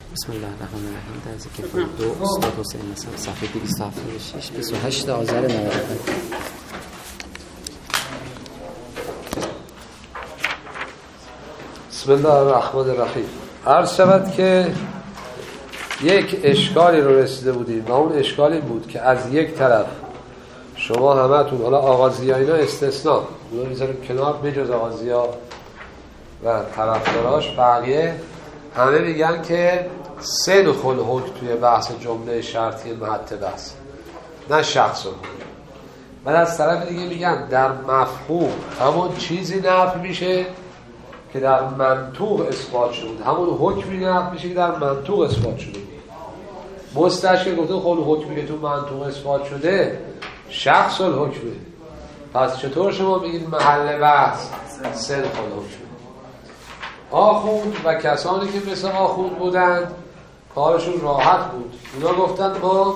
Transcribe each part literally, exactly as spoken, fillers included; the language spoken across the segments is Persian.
بسم الله الرحمن الرحیم. درس کتاب دو استاد حسین نصر صفحه دویست و هفتاد و شش بیست و هشت آذر نود و پنج. بسم الله الرحمن الرحیم. عرض شود که یک اشکالی رو رسیده بودیم و اون اشکالی بود که از یک طرف شما همتون، حالا آغازی ها اینا استثناء اونو میذاریم کنار، بجز آغازی ها و طرفداراش بقیه همه میگن که سه دخول حکم توی بحث جمله شرطی محط بحث، نه شخص رو. بعد از طرف دیگه میگن در مفهوم همون چیزی نفی میشه که در منطوق اثبات شده، همون حکمی نفی میشه که در منطوق اثبات شده. مستشکل گفته خود حکمی که تو منطوق اثبات شده شخص الحکمه، پس چطور شما بگید محل بحث سه دخول حکمه؟ آخوند و کسانی که مثل آخوند بودند کارشون راحت بود. اونا گفتن ما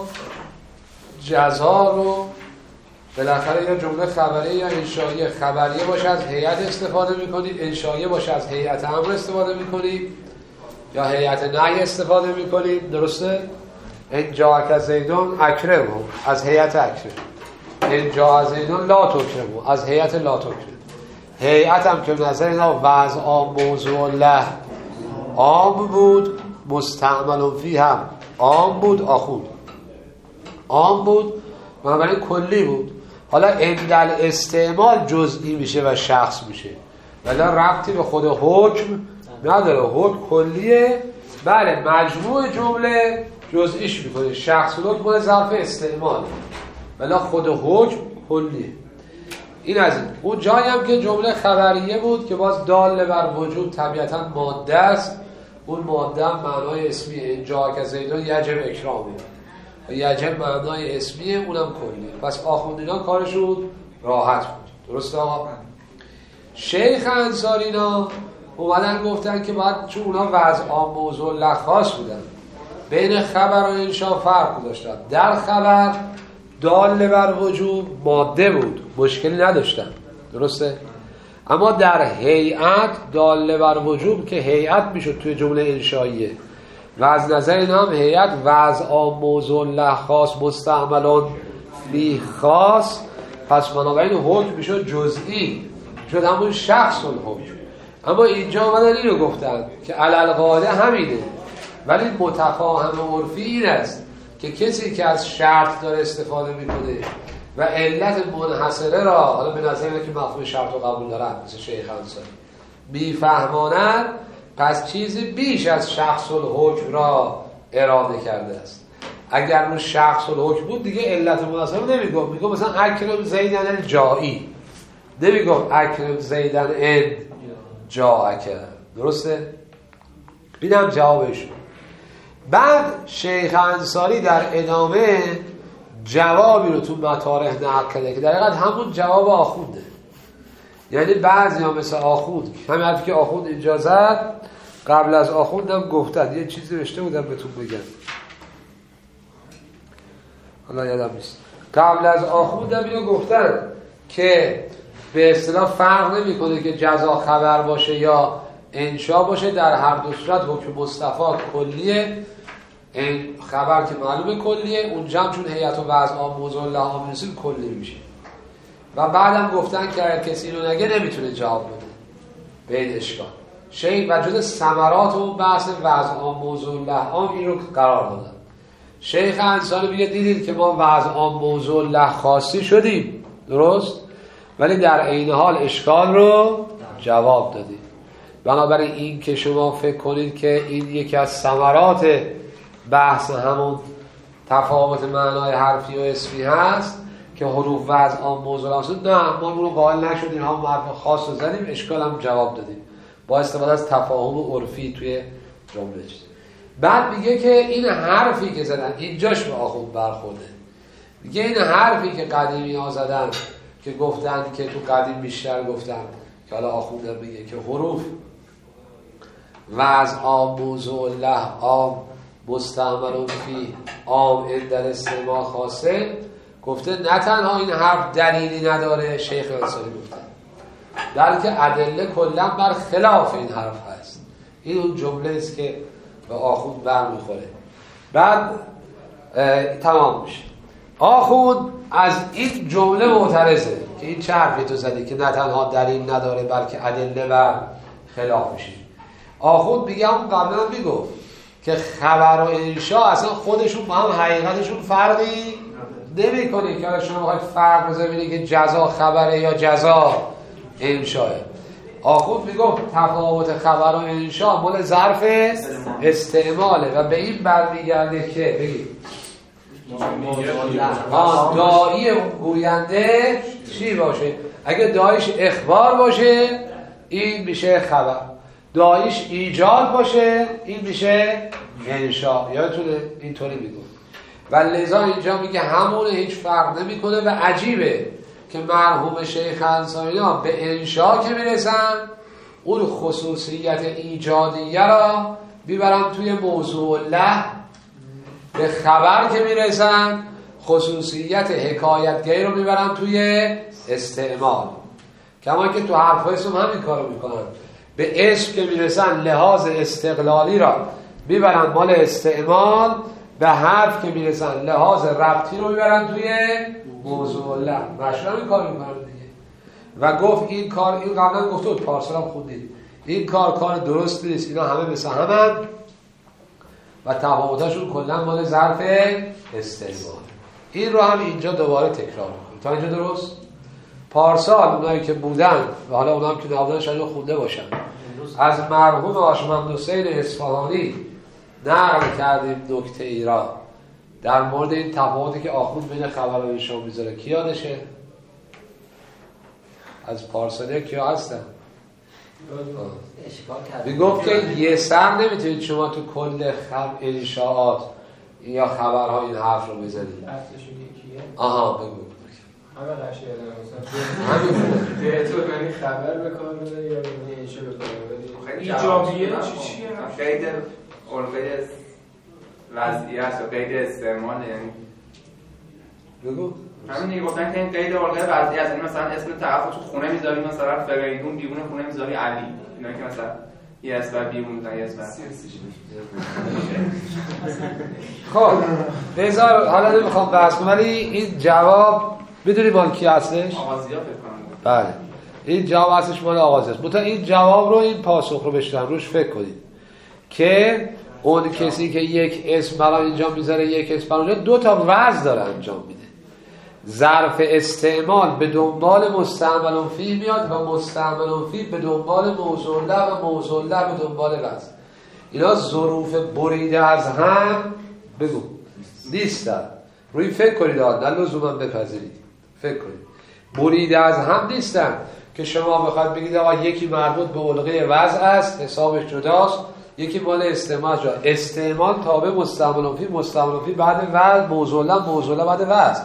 جزا رو بالاخره یا جمله خبری یا انشائیه، خبریه باشه از هیئت استفاده میکنیم، انشائیه باشه از هیئت امر استفاده میکنیم، یا هیئت نهی استفاده میکنیم. درسته؟ ان جاءک زیدون اکرمه از هیئت اکرم، ان جاء زیدون لا تکرمه از هیئت لا تکرم. هیئت هم که نظر اینا وضع عام موضوع له عام بود، مستعمل فی هم عام بود، آخوند عام بود، بنابراین کلی بود. حالا اندل استعمال جزئی میشه و شخص میشه، ولی ربطی به خود حکم نداره. حکم کلیه، بله مجموع جمله جزئیش میکنه. شخص حکم مال ظرف استعمال، ولی خود حکم کلیه. این از این. اون جایی هم که جمله خبریه بود که باز دال بر وجود طبیعتا ماده است، اون ماده هم معنای اسمی ان جاءک زیدون یجب اکرامه، یجب معنای اسمیه، اونم کلیه. پس آخوندینا کارشون راحت بود. درسته آقا؟ شیخ انصارینا اومدن گفتن که باید، چون اونا وضع عام موضوع لخاص بودن، بین خبر و انشا فرق داشتن. در خبر دال بر وجود ماده بود، مشکلی نداشتن. درسته؟ اما در هیئت دال بر وجود که هیئت میشد توی جمله انشائیه و از نظر این هم هیئت وضع عام موضوع له خاص مستعملون فی خاص، پس بنابراین حکم میشد جزئی، شد همون شخص الحکم. اما اینجا آمدن اینو گفتن که علالقاعده همینه، ولی متفاهم عرفی این است که کسی که از شرط داره استفاده میکنه و علت منحصره را، حالا به نظر اینه که مفهوم شرط رو قبول دارن مثل شیخ انصاری، میفهماند، پس چیزی بیش از شخص الحکم را اراده کرده است. اگر اون شخص الحکم بود دیگه علت منحصره نمیگفت، میگفت مثلا اکرم زیدن الجائی، نمیگفت اکرم زیدن ان جاءک. درسته؟ اینم جوابشون. بعد شیخ انصاری در ادامه جوابی رو تو مطارح نقل کرده که در حقیقت همون جواب آخونده. یعنی بعضی ها مثل آخوند، همین حرفی که آخوند اینجا زد قبل از آخوند هم گفتن، یه چیزی رشته بودم بهتون بگم، حالا یادم نیست. قبل از آخوند هم اینو گفتن که به اصطلاح فرق نمی کنه که جزا خبر باشه یا انشا باشه، در هر دو صورت حکم مستفاد کلیه. این خبر که معلومه کلیه، اونجا هم چون هیئت و وضع عام موضوع له عام میرسیم کلی میشه. و بعدم گفتن که اگر کسی اینو نگه نمیتونه جواب بده به این اشکال. شیخ و جز ثمرات اون بحث وضع عام موضوع له عام این رو قرار دادن. شیخ انصاری میگه دیدید که ما وضع عام موضوع له خاصی شدیم، درست؟ ولی در عین حال اشکال رو جواب دادیم. بنابراین این که شما فکر کنید که این یکی از ثمرات بحث همون تفاوت معنای حرفی و اسمی هست که حروف وضع عام موضوع هست، نه ما اون رو قائل نشدیم، هم حرف خاص رو زدیم، اشکال هم جواب دادیم با استفاده از تفاهم عرفی توی جمله. بعد میگه که این حرفی که زدن اینجاش به آخوند برخورده. میگه این حرفی که قدیمی ها زدن که گفتن که تو قدیم بیشتر گفتن که حالا آخوند میگه که حروف وضع عام موضوع له عام مستعمل فی عام اندل استعمال خاصه، گفته نه تنها این حرف دلیلی نداره، شیخ انصاری گفته، بلکه ادله کلا بر خلاف این حرف هست. این اون جمله است که و آخوند بر میخوره. بعد تمام میشه. آخوند از این جمله معترضه که این چه حرفی تو زدی که نه تنها دلیل نداره بلکه ادله و خلاف میشه. آخوند میگه اون قبلا میگفت که خبر و انشا اصلا خودشون با هم حقیقتشون فرقی نمی کنه که شما بخواید فرق بذارید که جزا خبره یا جزا انشاه. آخوند میگفت تفاوت خبر و انشا مال ظرف استعماله و به این برمیگرده که بگید داعی اون گوینده چی باشه. اگه داعیش اخبار باشه این میشه خبر، داعیش ایجاد باشه این میشه انشا. یادتونه اینطوری میگفت و لذا اینجا میگه همونه، هیچ فرق نمیکنه و عجیبه که مرحوم شیخ انصاریان به انشا که میرسن اون خصوصیت ایجادیه را میبرن توی موضوع له، به خبر که میرسن خصوصیت حکایتگری رو میبرن توی استعمال. کما که تو حرف اسم همین کارو میکنن، به اسم که میرسن لحاظ استقلالی را میبرن مال استعمال، به حرف که میرسن لحاظ ربطی رو میبرن توی موضوع له. مشهور این کار میکنن دیگه. و گفت این کار، این قبلا گفته بود پارسال هم خوندید، این کار کار درست نیست، اینا همه مثل همن و تفاوتاشون کلا مال ظرف استعمال. این رو هم اینجا دوباره تکرار میکنیم تا اینجا درست. پارسال اونایی که بودن و حالا اونام که نبودن شاید خونده باشن، از مرحوم هاشم حسین اصفهانی نقل کردیم نکته ای را در مورد این تفاوتی که آخوند بین خبر و انشا میذاره. کی یادشه؟ از پارسالی کیا هستن؟ میگفت که یه سر نمیتونید شما تو کل خب انشاءات یا خبرها این حرف رو بزنید. آها بگو. همه قشنگه مثلا همین تو یعنی خبر بکار بده یا یعنی انشا بکار بده. ایجابیه چی چیه؟ قید القید وضعیت و قید استعمال یعنی بگو. همین دیگه گفتن که این قید القید وضعیت یعنی مثلا اسم طرفو تو خونه میذاری، مثلا فریدون بیرون خونه میذاری علی، اینا که مثلا یه اسم بیرون میذاری یه اسم. خب بذار حالا نمیخوام بحث کنم ولی این جواب میدونی مال کی هستش؟ آغازیا فکر کنم. بله این جواب هستش مال آغازی است. مثلا این جواب رو، این پاسخ رو بشنم روش فکر کنید که اون کسی که یک اسم برای اینجا میذاره یک اسم برای اونجا دو تا وضع داره انجام میده. ظرف استعمال به دنبال مستعمل فی میاد و مستعمل فی به دنبال موضوع له و موضوع له به دنبال وضع. اینا ظروف بریده از هم بگو نیستن. روی فکر کنید، نه لزوما بپذیرید، فکر کنید. بریده از هم نیستن که شما بخواید بگید آقا یکی مربوط به علقه وضع است حسابش جداست، یکی مال استعمال جدا. استعمال تابع مستعمل فی، مستعمل فی بعد وضع، موضوع له موضوع له بعد وضع.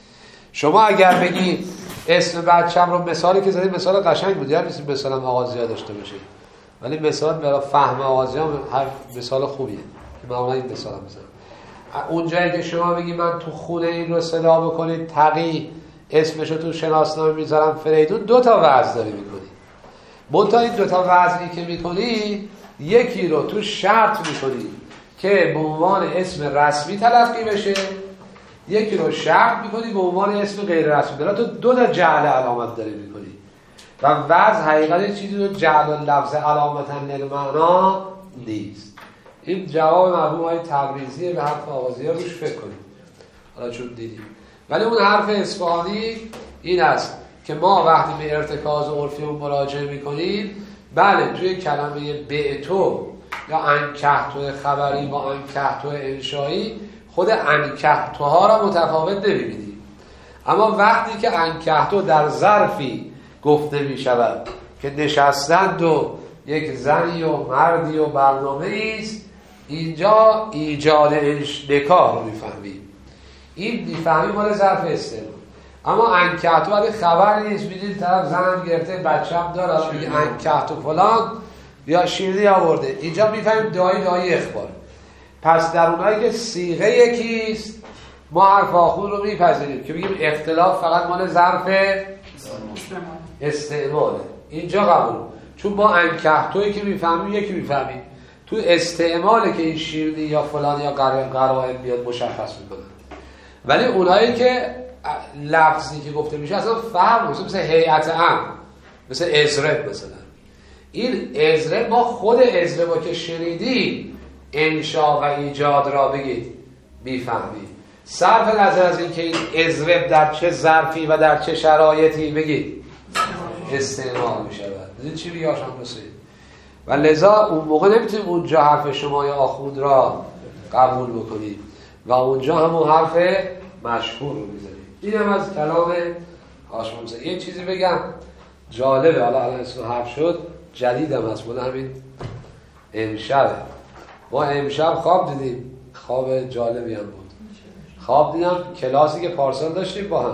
شما اگر بگی اسم بچه‌م رو مثالی که زدید مثال قشنگ بود، یعنی مثلا آغازیا داشته باشید، ولی مثال برای فهم آغازیا هر مثال خوبیه که معمولا این مثال هم میزنم. اونجایی که شما بگی من تو خونه این رو صدا بکنید تقی اسمشو تو شناسنامه میذارم فریدون، دو تا وضع داری میکنی. منتها این دو تا وضعی که میکنی یکی رو تو شرط میکنی که به عنوان اسم رسمی تلقی بشه، یکی رو شرط میکنی به عنوان اسم غیر رسمی. در تو دو تا جعل علامت داری میکنی و وضع حقیقت چیزی رو جعل لفظ علامتا للمعنا نیست. این جواب مرحوم های تبریزی به حرف آغازی‌ها روش فکر کنید حالا چون دیدیم. ولی اون حرف اصفهانی این است که ما وقتی به ارتکاز عرفی اون مراجعه میکنیم، بله توی کلمه بعتو یا انکحتو خبری با انکحتو انشایی خود انکحتو ها را متفاوت نمی‌بینیم، اما وقتی که انکحتو در ظرفی گفته می‌شود که نشستند و یک زنی و مردی و برنامه است، اینجا ایجاد نکاح رو می‌فهمیم. این می‌فهمیم مال ظرف استعمال. اما انکحتو ولی خبر نیست، می‌دید طرف زنم گرفته بچه‌م داره میگه انکحتو فلان یا شیرینی آورده، اینجا می‌فهمیم دعای دعای اخبار. پس در اونایی که صیغه یکیست ما حرف آخون رو میپذیریم که بگیم اختلاف فقط مال ظرف استعماله. اینجا قبول، چون ما انکحتویی که میفهمیم یکی میفهمیم، تو استعماله که این شیرینی یا فلان یا قرائن بیاد مشخص میکنه. ولی اونایی که لفظی که گفته میشه اصلا فهم مثل مثل هیئت امر، مثل ازرب مثلا. این ازرب ما خود ازرب که شنیدیم انشا و ایجاد را بگید میفهمید. صرف نظر از این که این ازرب در چه ظرفی و در چه شرایطی بگید استعمال میشه. این چی بگه آشان رسید؟ و لذا اون موقع نمیتونیم اونجا حرف شما یا آخوند را قبول بکنیم و اونجا همون حرف مشهور رو میزنیم. این هم از کلام هاشم حسین. یه چیزی بگم جالبه، حالا الان اسم حرف شد، جدیدم هست، مال همین امشبه. ما امشب خواب دیدیم، خواب جالبی هم بود. خواب دیدم کلاسی که پارسال داشتیم با هم،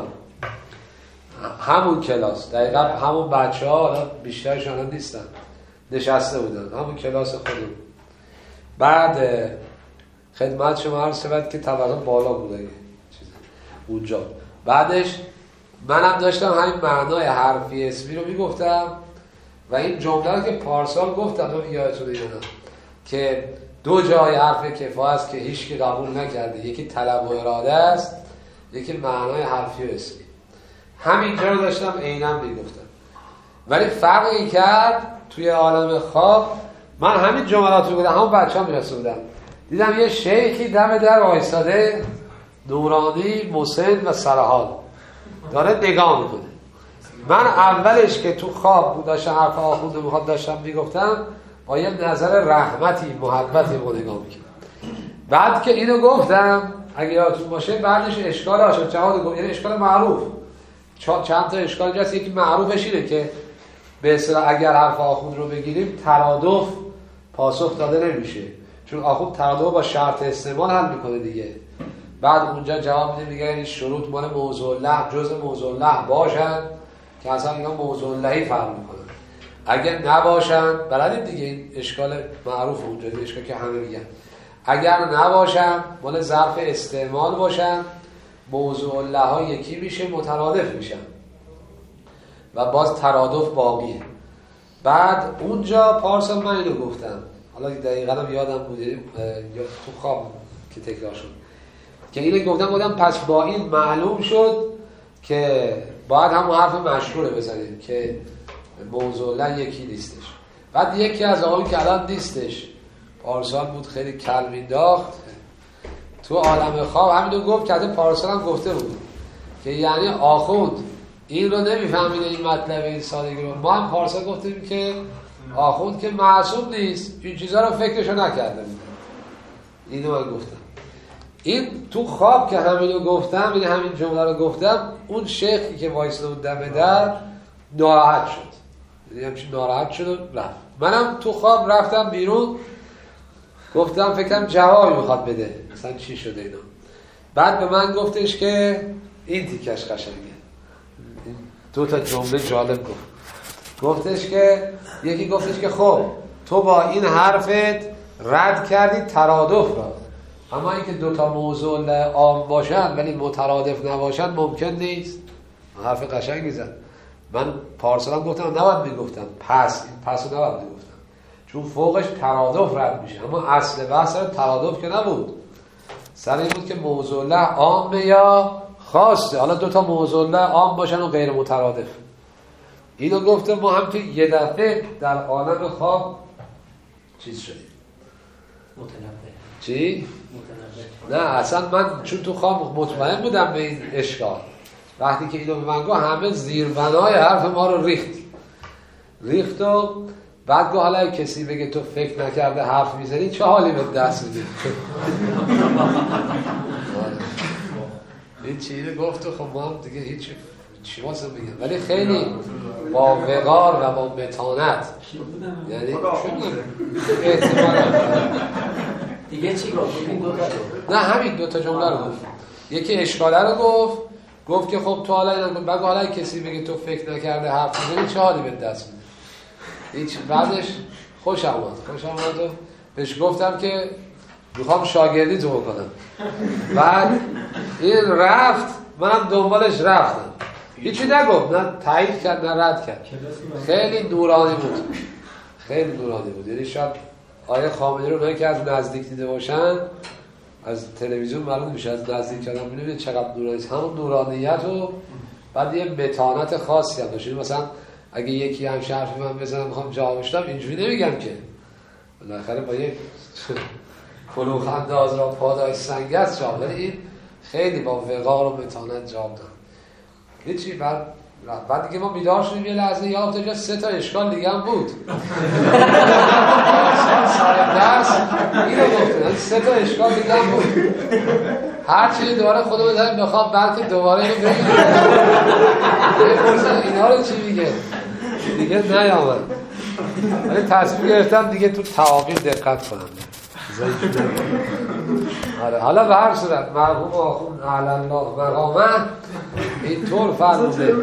همون کلاس دقیقا همون بچه ها، حالا بیشترشان هم نیستن، نشسته بودن همون کلاس خودم. بعد خدمت شما عرض شود که طبقه بالا بوده چیزه اونجا. بعدش منم داشتم همین معنای حرفی اسمی رو میگفتم و این جمله رو که پارسال گفتم من یادتونه یا نه که دو جای حرف کفایه است که هیچ کی قبول نکرده، یکی طلب و اراده است، یکی معنای حرفی و اسمی. همینجا رو داشتم عیناً میگفتم. ولی فرقی کرد توی عالم خواب، من همین جملات رو بودم، همون بچه ها میرسه بودم، دیدم یه شیخی دم در وایساده، نورانی، مسن و سرحال داره نگاه میکنه. من اولش که تو خواب بود داشتم حرف آخونده میخواد داشتم میگفتم با یه نظر رحمتی محبتی رو نگاه میکنم. بعد که اینو گفتم اگه یادتون باشه بعدش اشکال آشد جهاد گفت، یعنی اشکال معروف، چند تا اشکال جاست. یکی معروفش اینه که به اصطلاح اگر حرف آخوند رو بگیریم ترادف پاسخ داده نمیشه، چون آخوند ترادف با شرط استعمال حل میکنه دیگه. بعد اونجا جواب میده میگه این شروط مال موضوع له جزء موضوع له باشن که اصلا اینا موضوع لهی فرق میکنن. اگر نباشن بلدید دیگه، این اشکال معروف اونجا، اشکال که همه میگن اگر نباشن مال ظرف استعمال باشن موضوع له ها یکی میشه مترادف میشن و باز ترادف باقیه. بعد اونجا پارسال من اینو گفتم، حالا دقیقاً هم یادم بود یا تو خواب که تکرار شد که اینو گفتم بودم پس با این معلوم شد که باید همون حرف مشهوره بزنیم که موضوع له یکی نیستش. بعد یکی از آقایی که الان نیستش پارسال بود خیلی کل مینداخت تو عالم خواب، همینو گفت که پارسال هم گفته بود که یعنی آخوند این رو نمیفهمیده این مطلب این سادگی رو. ما هم پارسال گفتیم که آخوند که معصوم نیست، این چیزها رو فکرشو نکرده بود. اینو من گفتم. این تو خواب که همینو گفتم، یعنی همین جمله رو گفتم، اون شیخی که وایساده بود دم در ناراحت شد، یعنی همچین ناراحت شد و رفت. منم تو خواب رفتم بیرون، گفتم فکرم جوابی میخواد بده مثلا چی شده اینا. بعد به من گفتش که این تیکش قشنگه، دو تا جمله جالب گفت. گفتش که یکی گفتش که خب تو با این حرفت رد کردی ترادف را، اما اینکه دو تا موضوع عام باشن ولی مترادف نباشن ممکن نیست. حرف قشنگی زد. من پارسالم گفتم نباید میگفتم پس این پس رو نباید میگفتم چون فوقش ترادف رد میشه، اما اصل بحث ترادف که نبود، سر این بود که موضوع له عامه یا خاصه. حالا دو تا موضوع له عام باشن و غیر مترادف. اینو گفتم ما هم تو یه دفعه در عالم خواب چیز شدیم متنبه. چی؟ متنبه. نه اصلا من چون تو خواب مطمئن بودم به این اشکال، وقتی که اینو به من گفت همه زیربنای حرف ما رو ریخت ریخت و بعد گفت حالا کسی بگه تو فکر نکرده حرف میزنی چه حالی به دست میدی؟ این چیزی گفت و خب ما هم دیگه هیچ چی واسه بگم، ولی خیلی با وقار و با متانت، یعنی احتمال دیگه چی گفت؟ این دو تا نه همین دو تا جمله رو گفت. یکی اشکاله رو گفت، گفت که خب تو حالا اینا بگو حالا کسی بگه تو فکر نکرده حرف میزنی چه حالی به دست میده؟ هیچ. بعدش خوش آمد خوش آمد و بهش گفتم که میخوام شاگردی تو بکنم. بعد این رفت، منم دنبالش رفتم، هیچی نگفت، نه تایید کرد نه رد کرد. خیلی نورانی بود، خیلی نورانی بود، یعنی شاید آیه خامنه‌ای رو اونایی که از نزدیک دیده باشن از تلویزیون معلوم میشه، از نزدیک آدم می‌بینه چقدر نورانیه. همون نورانیت و بعد یه متانت خاصی هم داشت. مثلا اگه یکی هم حرفی من بزنم میخوام جوابش بدم اینجوری نمیگم که بالاخره با یک کلوخ انداز را پاداش سنگ است جواب، ولی این خیلی با وقار و متانت جواب داد. هیچی. بعد بعد دیگه ما بیدار شدیم یه لحظه یاد افتاد سه تا اشکال دیگه هم بود. سر درس اینو گفتن سه تا اشکال دیگه هم بود. هر چی دوباره خودمون داریم بخوام بلکه دوباره اینو بگیم. بپرسن اینا رو چی میگه؟ دیگه نیامد. ولی تصمیم گرفتم دیگه تو تعاقیب دقت کنم. آره حالا به هر صورت مرحوم آخوند اعلی الله مقامه اینطور فرموده.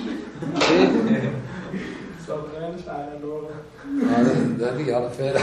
آره نه دیگه حالا فعلا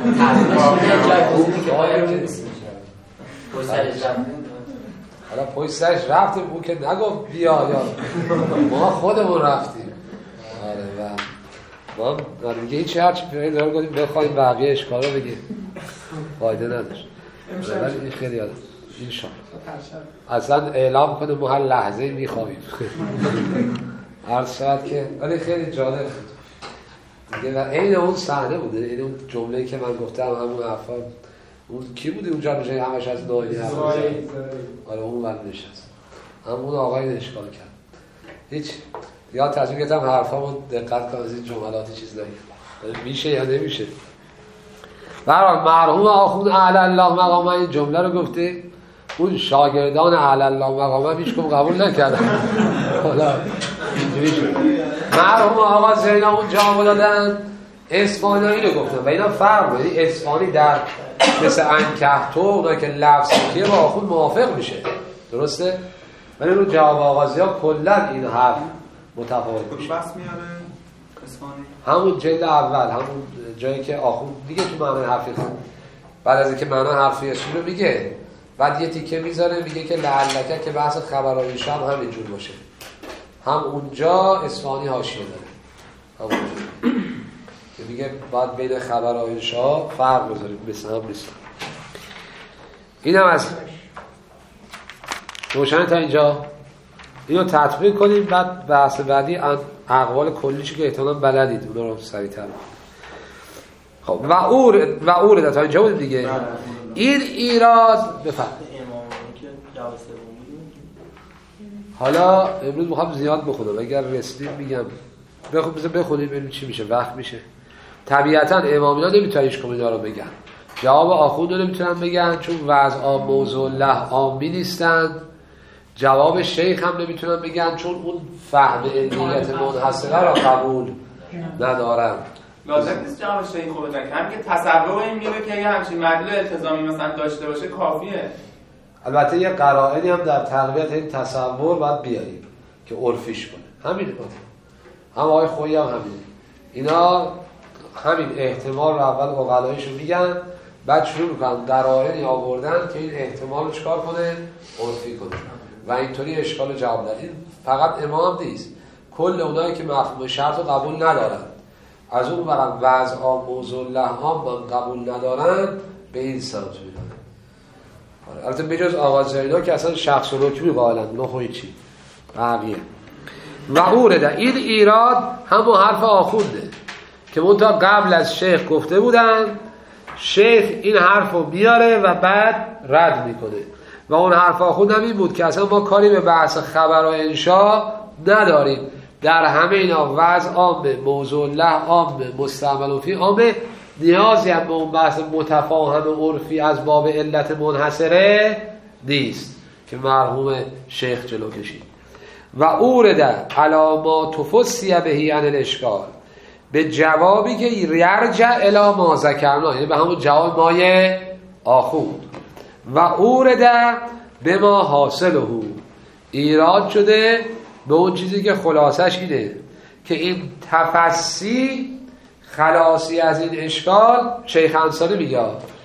حالا پشت سرش رفتیم اون که نگفت بیا یا ما خودمون رفتیم. آره و ما دیگه هیچی هرچی پیدا دارم گفتیم بخوایم بقیه اشکال رو بگیم فایده نداشت. ولی این خیلی یاد این شام اصلا اعلام کنه ما هر لحظه میخوابیم. عرض شد که ولی خیلی جالب بود دیگه. و این اون صحنه بوده، این اون جمله‌ای که من گفتم همون حرفا اون کی بوده اونجا نشه همش از نایلی حرف می‌زنه. آره اون ول نشست همون آقای اشکال کرد. هیچ یا تصمیم گرفتم حرفامو دقت کنم از این جملات چیز نگم میشه یا نمیشه. برای مرحوم آخوند اعلی الله مقامه این جمله رو گفته، اون شاگردان اعلی الله مقامه هیچ کم قبول نکردن. حالا اینجوری شد. مرحوم آقا زینا اون جواب دادن اصفهانی رو گفتن و اینا فرق داره. اصفهانی در مثل انکهتو اونایی که لفظ که با آخوند موافق میشه درسته، ولی رو جواب آغازی ها کلن این حرف متفاوت میشه. بس میاره اصفهانی همون جلد اول همون جایی که آخوند دیگه تو معنی حرفی خود بعد از اینکه معنی حرفی رو میگه بعد یه تیکه میذاره میگه که لعلکه که بحث خبرهای شب همینجور باشه. هم اونجا اصفهانی حاشیه داره همونجا که میگه باید بین خبرهای شب فرق بذاریم مثل هم نیست. این هم از روشن تا اینجا اینو تطبیق کنیم. بعد بحث بعدی اقوال کلیشو که احتمالاً بلدید اونا رو سریع‌تر. خب و اور و اور تا اینجا بود دیگه. این ایراد بفهم حالا امروز میخوام زیاد بخونم اگر رسیدیم میگم بخون بذار بخونیم ببینیم چی میشه وقت میشه. طبیعتا امامینا نمیتونن هیچ کدوم اینا رو بگن. جواب آخوند رو نمیتونن بگن چون وضع موضوع له عامی نیستند. جواب شیخ هم نمیتونن بگن چون اون فهم علمیت منحصره را قبول ندارن. لازم نیست جواب شیخ رو بدن، همین که تصور این میره که یه همچین مدلول التزامی مثلا داشته باشه کافیه. البته یه قرائنی هم در تقویت این تصور باید بیاریم که عرفیش کنه. همینه بود. هم آقای خویی هم همینه. اینا همین احتمال رو اول عقلایشو میگن بعد شروع میکنن قرائنی آوردن که این احتمال رو چکار کنه عرفی کنه و اینطوری اشکال جواب داد. این فقط امام نیست، کل اونایی که مفهوم شرط رو قبول ندارن از اون برم وضع موضوع لحام من قبول ندارن به این سمت میدن. البته بجز آقا زینا که اصلا شخص و رکبی قائلن نه خوی چی بقیه. و اورده این ایراد همون حرف آخونده که منتها قبل از شیخ گفته بودن. شیخ این حرف رو میاره و بعد رد میکنه و اون حرف آخوند هم این بود که اصلا ما کاری به بحث خبر و انشا نداریم. در همه اینا وضع عامه موضوع له عامه مستعمل و فی عامه، نیازی هم به اون بحث متفاهم عرفی از باب علت منحصره نیست که مرحوم شیخ جلو کشید. و اورده علاما تفسیه بهی عن الاشکال به جوابی که یرجع الی ما ذکرنا یعنی به همون جواب مایه آخوند. و اورده به ما حاصله ایراد شده به اون چیزی که خلاصش اینه که این تفسی خلاصی از این اشکال شیخ انصاری میگه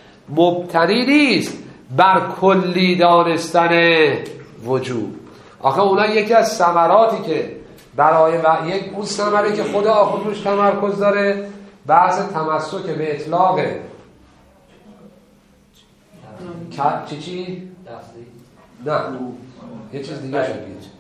مبتنی نیست بر کلی دانستن وجود. آخه اونا یکی از ثمراتی که برای و یک اون ثمره که خدا آخوند روش تمرکز داره بحث تمسک به اطلاق چی چی؟ نه یه چیز دیگه شد بید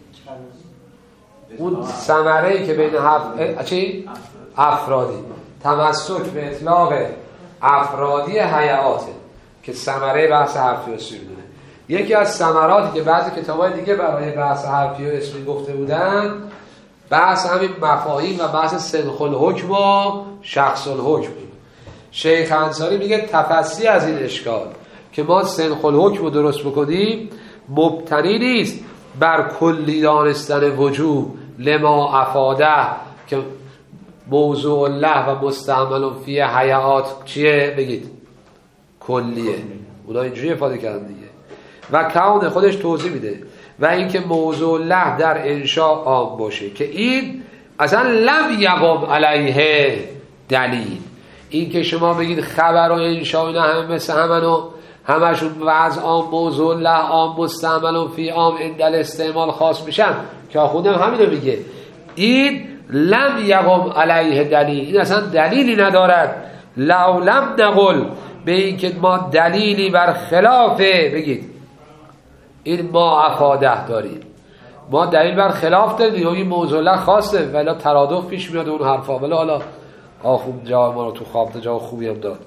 اون ثمره‌ای که بین هفت چی؟ افرادی تمسک به اطلاق افرادی هیئاته که ثمره بحث حرفی و اسمی دونه. یکی از ثمراتی که بعضی کتاب‌های دیگه برای بحث حرفی و اسمی گفته بودن بحث همین مفاهیم و بحث سنخ الحکم و شخص الحکم بود. شیخ انصاری میگه تفسیر از این اشکال که ما سنخ الحکم رو درست بکنیم مبتنی نیست بر کلی دانستن وجوب لما افاده که موضوع الله و مستعمل فی هیئات چیه بگید کلیه، اونا اینجوری افاده کردن دیگه. و کون خودش توضیح میده و اینکه موضوع الله در انشاء عام باشه که این اصلا لم یقم علیه دلیل. این که شما بگید خبر و انشاء اینا همه مثل همنو همشون وضع عام موضوع الله عام مستعمل فی عام اندل استعمال خاص میشن که آخوندم همینو میگه این لم یقم علیه دلیل، این اصلا دلیلی ندارد. لو لم نقل به این که ما دلیلی بر خلافه بگید این ما افاده داریم، ما دلیل بر خلاف داریم این موضوع الله خاصه ولی ترادف پیش میاد اون حرفا ولی حالا آخوند جا ما رو تو خواب جا خوبی هم داد.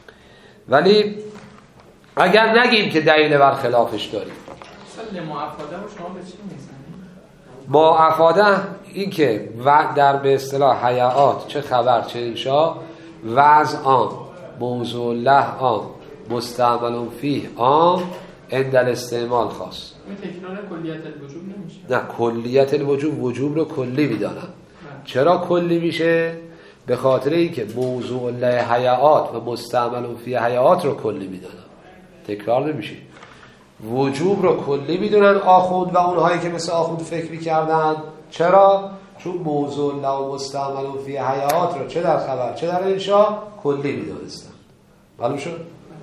ولی اگر نگیم که دلیل بر خلافش داریم مثلا ما افاده رو شما به چی میزنید؟ ما افاده این که و در به اصطلاح هیئات چه خبر چه انشاء وضع عام موضوع الله عام مستعمل فیه عام اندل استعمال خاص. این تکرار کلیت الوجوب نمیشه؟ نه کلیت الوجوب وجوب رو کلی میدانم. چرا کلی میشه؟ به خاطر اینکه موضوع الله هیئات و مستعمل فیه هیئات رو کلی میدانم، تکرار نمیشه. وجوب رو کلی میدونن آخوند و اونهایی که مثل آخوند فکر میکردن. چرا؟ چون موضوع الله و مستعمل فیه هیئات رو چه در خبر چه در انشاء کلی میدونستن. معلوم شد؟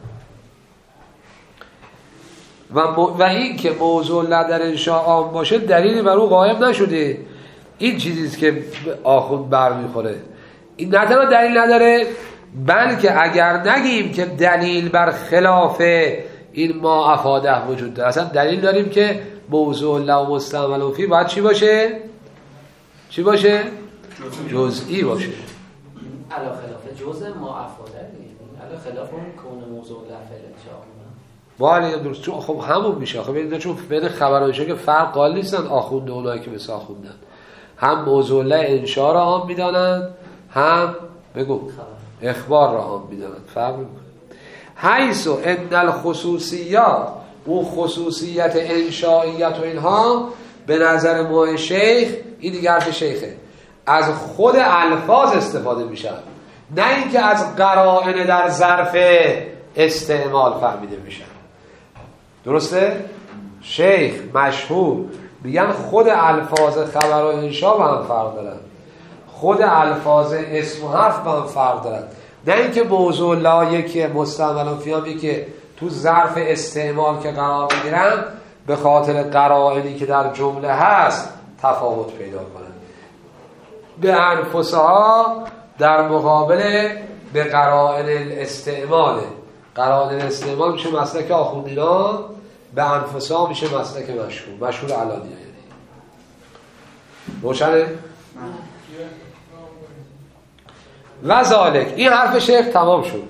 و, م... و این که موضوع الله در انشاء عام باشه دلیلی بر او قائم نشده. این چیزیست که آخوند برمیخوره. این نه تنها دلیل نداره بلکه اگر نگیم که دلیل بر خلاف این ما افاده وجود داره، اصلا دلیل داریم که موضوع الله و مستعمل فیه باید چی باشه؟ چی باشه؟ جزئی باشه. علا خلاف جزء ما افاده علا خلاف اون کون موضوع الله فعلا چه بله درست. چون خب همون میشه. خب ببینید چون بین خبر و انشاء که فرق قائل نیستن آخوند و اونایی که مثل آخوندن. هم موضوع الله انشاء را عام میدانند هم بگو اخبار را عام میدانند. فرق میکنه. حیث و ان الخصوصیات اون خصوصیت انشائیت و اینها به نظر ما شیخ این دیگه حرف شیخه از خود الفاظ استفاده میشن نه اینکه از قرائن در ظرف استعمال فهمیده میشن. درسته؟ شیخ مشهور میگن خود الفاظ خبر و انشاء با هم فرق دارن، خود الفاظ اسم و حرف با هم فرق دارن. نه اینکه موضوع الله یکی مستعمل فیه هم یکی تو ظرف استعمال که قرار میگیرن به خاطر قرائنی که در جمله هست تفاوت پیدا کنن. به انفسها در مقابل به قرائن الاستعماله. قرائن الاستعمال میشه مسلک آخوندینا، به انفسها میشه مسلک مشهور مشهور علانیه. یعنی روشنه؟ و ذالک این حرف شیخ تمام شد.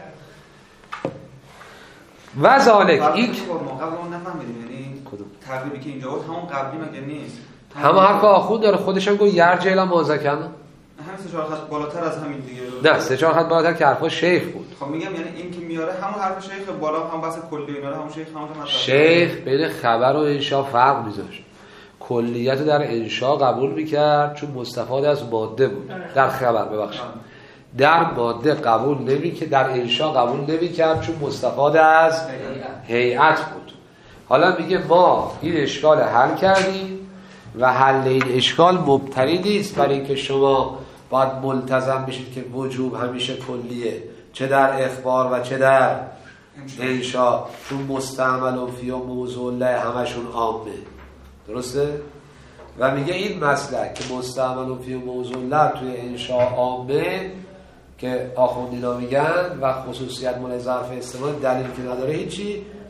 و ذالک این قبل اون نفهمیدیم یعنی تعبیری که اینجا بود همون قبلی مگه نیست؟ همه حرف آخوند داره. خودش هم گفت یرجع الی ما ذکرنا. همین سه چهار خط بالاتر از همین دیگه. نه سه چهار خط بالاتر که حرف شیخ بود. خب میگم یعنی این که میاره همون حرف شیخ بالا هم بحث کلی اینا رو همون شیخ همون مطلب. شیخ بین خبر و انشاء فرق میذاشت. کلیت در انشاء قبول میکرد چون مستفاد از ماده بود. در خبر ببخشید در ماده قبول نمیکرد، در انشاء قبول نمیکرد چون مستفاد از هیئت بود. حالا میگه ما این اشکال حل کردیم و حل این اشکال مبتنی نیست برای اینکه شما باید ملتزم بشید که وجوب همیشه کلیه چه در اخبار و چه در انشاء چون مستعمل فیه و موضوع الله همشون عامه. درسته؟ و میگه این مسئله که مستعمل فیه و موضوع الله توی انشاء عامه که آخوندینا میگن و خصوصیت مال ظرف استعمال دلیل که نداره هیچی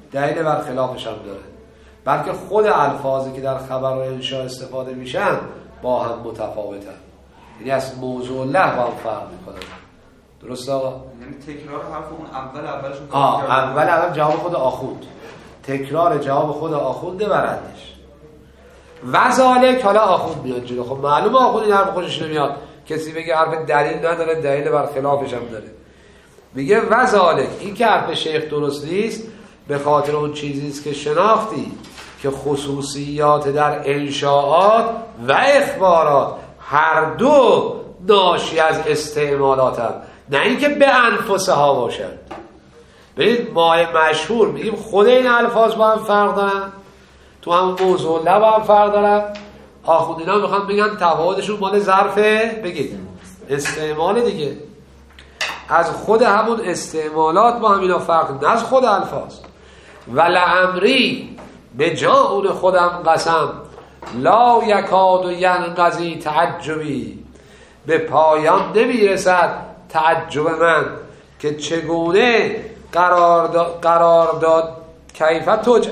دلیل بر خلافش هم داره، بلکه خود الفاظی که در خبر و انشا استفاده میشن با هم متفاوتن، یعنی از موضوع له با هم فرق میکنن. درست آقا؟ یعنی تکرار حرف اون اول اولشون آه اول اول جواب خود آخوند، تکرار جواب خود آخونده برندش. و ذالک، حالا آخوند میاد جلو. خب معلومه آخوند این حرف خودش نمیاد، کسی بگه حرف دلیل نداره، دلیل بر خلافش هم داره. میگه و ذالک، این که حرف شیخ درست نیست به خاطر اون چیزی است که شناختی که خصوصیات در انشاءات و اخبارات هر دو ناشی از استعمالات هم، نه اینکه به انفسها باشند. ببینید ما مشهور میگیم خود این الفاظ با هم فرق دارن، تو هم موضوع له با هم فرق دارن. آخوندینا میخوان بگن تفاوتشون مال ظرفه، بگید استعمال دیگه، از خود همون استعمالات با هم اینا فرق، نه از خود الفاظ. و لعمری، به جا اون خودم قسم، لا یکاد و ینقضی تعجبی، به پایان نمیرسد تعجب من که چگونه قرار داد قرار داد کیفیت توج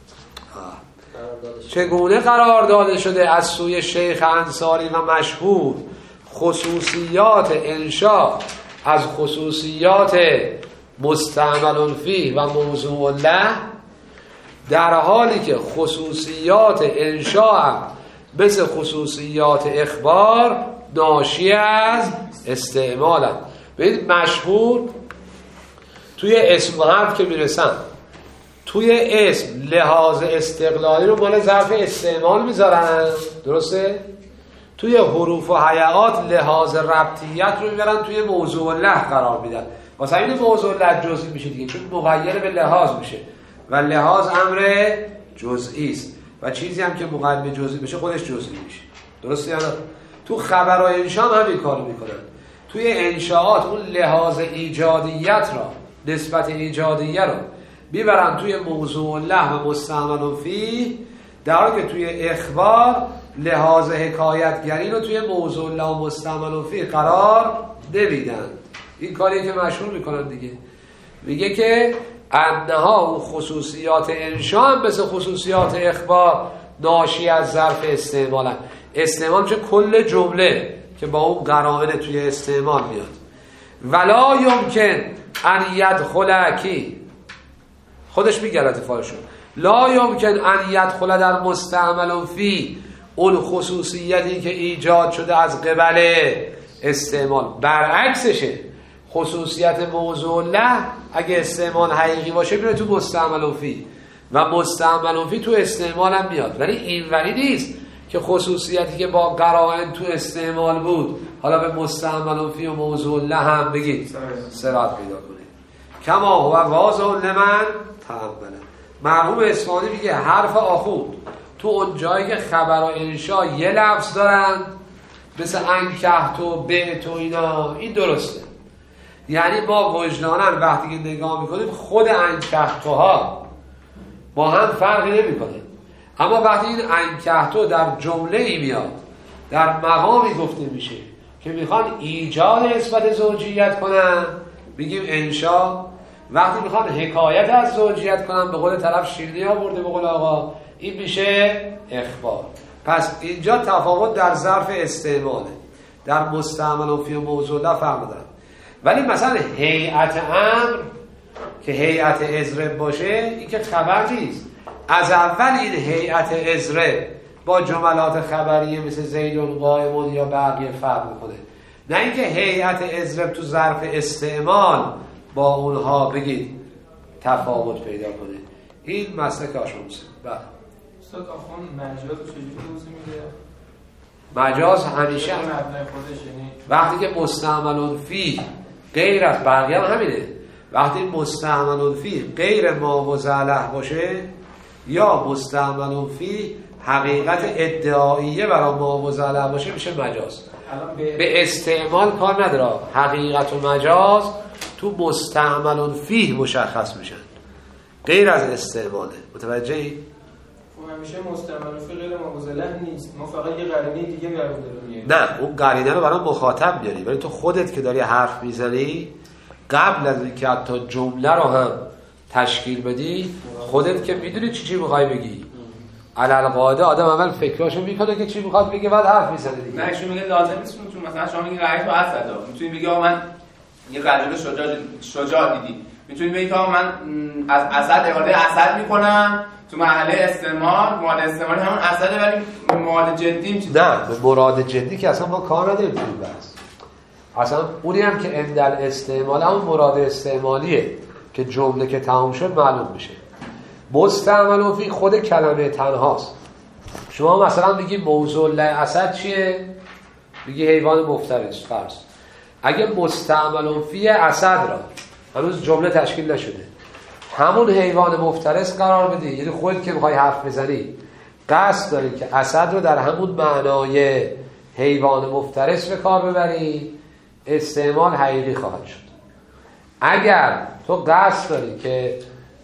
چگونه قرار داده شده از سوی شیخ انصاری و مشهور خصوصیات انشا از خصوصیات مستعمل فیه و موضوع له، در حالی که خصوصیات انشا هم مثل خصوصیات اخبار ناشی از استعمال هم. ببینید مشهور توی اسم و حرف که میرسن، توی اسم لحاظ استقلالی رو مال ظرف استعمال میذارن، درسته؟ توی حروف و حیات لحاظ ربطیت رو میبرن توی موضوع له قرار میدن. واسه این موضوع له جزئی میشه دیگه، چون مغیر به لحاظ میشه و لحاظ امر جزئی است و چیزی هم که مغیر به جزئی بشه خودش جزئی میشه. درسته یا نه؟ تو خبر و انشا هم همین کارو میکنن. توی انشاءات اون لحاظ ایجادیت را، نسبت ایجادیه رو میبرن توی موضوع له و مستعمل فیه، در حالی که توی اخبار لحاظ حکایتگری رو توی موضوع له و مستعمل فیه قرار نمیدن. این کاری که مشهور میکنن دیگه، میگه که انها اون خصوصیات انشا هم مثل خصوصیات اخبار ناشی از ظرف استعمالن. استعمال میشه کل جمله که با اون قرائن توی استعمال میاد. ولا یمکن ان یدخل کی، خودش میگه لطفاشون، لا یمکن ان یدخل در مستعمل فی اون خصوصیتی که ایجاد شده از قبل استعمال. برعکسشه، خصوصیت موضوع له اگه استعمال حقیقی باشه میره تو مستعمل فی و مستعمل فی تو استعمال هم میاد، ولی اینوری نیست که خصوصیتی که با قرائن تو استعمال بود حالا به مستعمل فی و موضوع له هم بگید صراط پیدا کنید. کما هو واضح لمن تأمل. مرحوم اصفهانی میگه حرف آخوند تو اون جایی که خبر و انشا یه لفظ دارن مثل انکحت و بعت و اینا، این درسته. یعنی ما وجدانن وقتی که نگاه میکنیم خود انکحتها با هم فرقی نمیکنه، اما وقتی این انکحتو در جمله ای میاد، در مقامی گفته میشه که میخوان ایجاد نسبت زوجیت کنن میگیم انشا، وقتی میخوان حکایت از زوجیت کنن به قول طرف شیرینی آورده به قول آقا این میشه اخبار. پس اینجا تفاوت در ظرف استعماله، در مستعمل و فی موضوع له فرق داره. ولی مثلا هیئت امر که هیئت اضرب باشه این که خبر نیست، از اول این هیئت اضرب با جملات خبریه مثل زیدون قائمون یا بقیه فرق میکنه، نه اینکه هیئت اضرب تو ظرف استعمال با اونها بگید تفاوت پیدا کنه. این مسلک آشموزه. بله استاد آخوان مجاز رو چجوری توضیح میده؟ مجاز همیشه وقتی که مستعمل فیه غیر از بقیه هم همینه، وقتی مستعمل فیه غیر ما و زله باشه یا مستعمل فیه حقیقت ادعاییه برای ما و زله باشه میشه مجاز. به استعمال کار نداره، حقیقت و مجاز تو مستعمل فیه مشخص میشن غیر از استعماله. متوجهی؟ همیشه مستعمل فی غیر موضوعه نیست، ما فقط یه قرینه دیگه برام داریم. نه اون قرینه رو برای مخاطب میاری، ولی تو خودت که داری حرف میزنی قبل از اینکه حتی جمله رو هم تشکیل بدی خودت که میدونی چی چی میخوای بگی. علل قاعده آدم اول فکراشو میکنه که چی میخواد بگه بعد حرف میزنه دیگه. نه ایشون میگه لازم نیست چون مثلا شما میگی رأی تو اسد میتونی بگی آقا من یه رجل شجاع شجاع دیدی، میتونی بگی آقا من از اسد اراده اسد میکنم تو مرحله استعمال، مراد استعمال همون اسد ولی مراد جدی چیه؟ نه به مراد جدی که اصلا ما کار نداریم تو بحث. اصلا اونی هم که اندل استعمال همون مراد استعمالیه که جمله که تمام شد معلوم میشه. مستعمل فی خود کلمه تنهاست. شما مثلا میگی موضوع لاسد چیه؟ میگی حیوان مفترس فرض. اگه مستعمل فی اسد را هنوز جمله تشکیل نشده همون حیوان مفترس قرار بدی، یعنی خودت که میخوای حرف بزنی قصد داری که اسد رو در همون معنای حیوان مفترس به کار ببری، استعمال حقیقی خواهد شد. اگر تو قصد داری که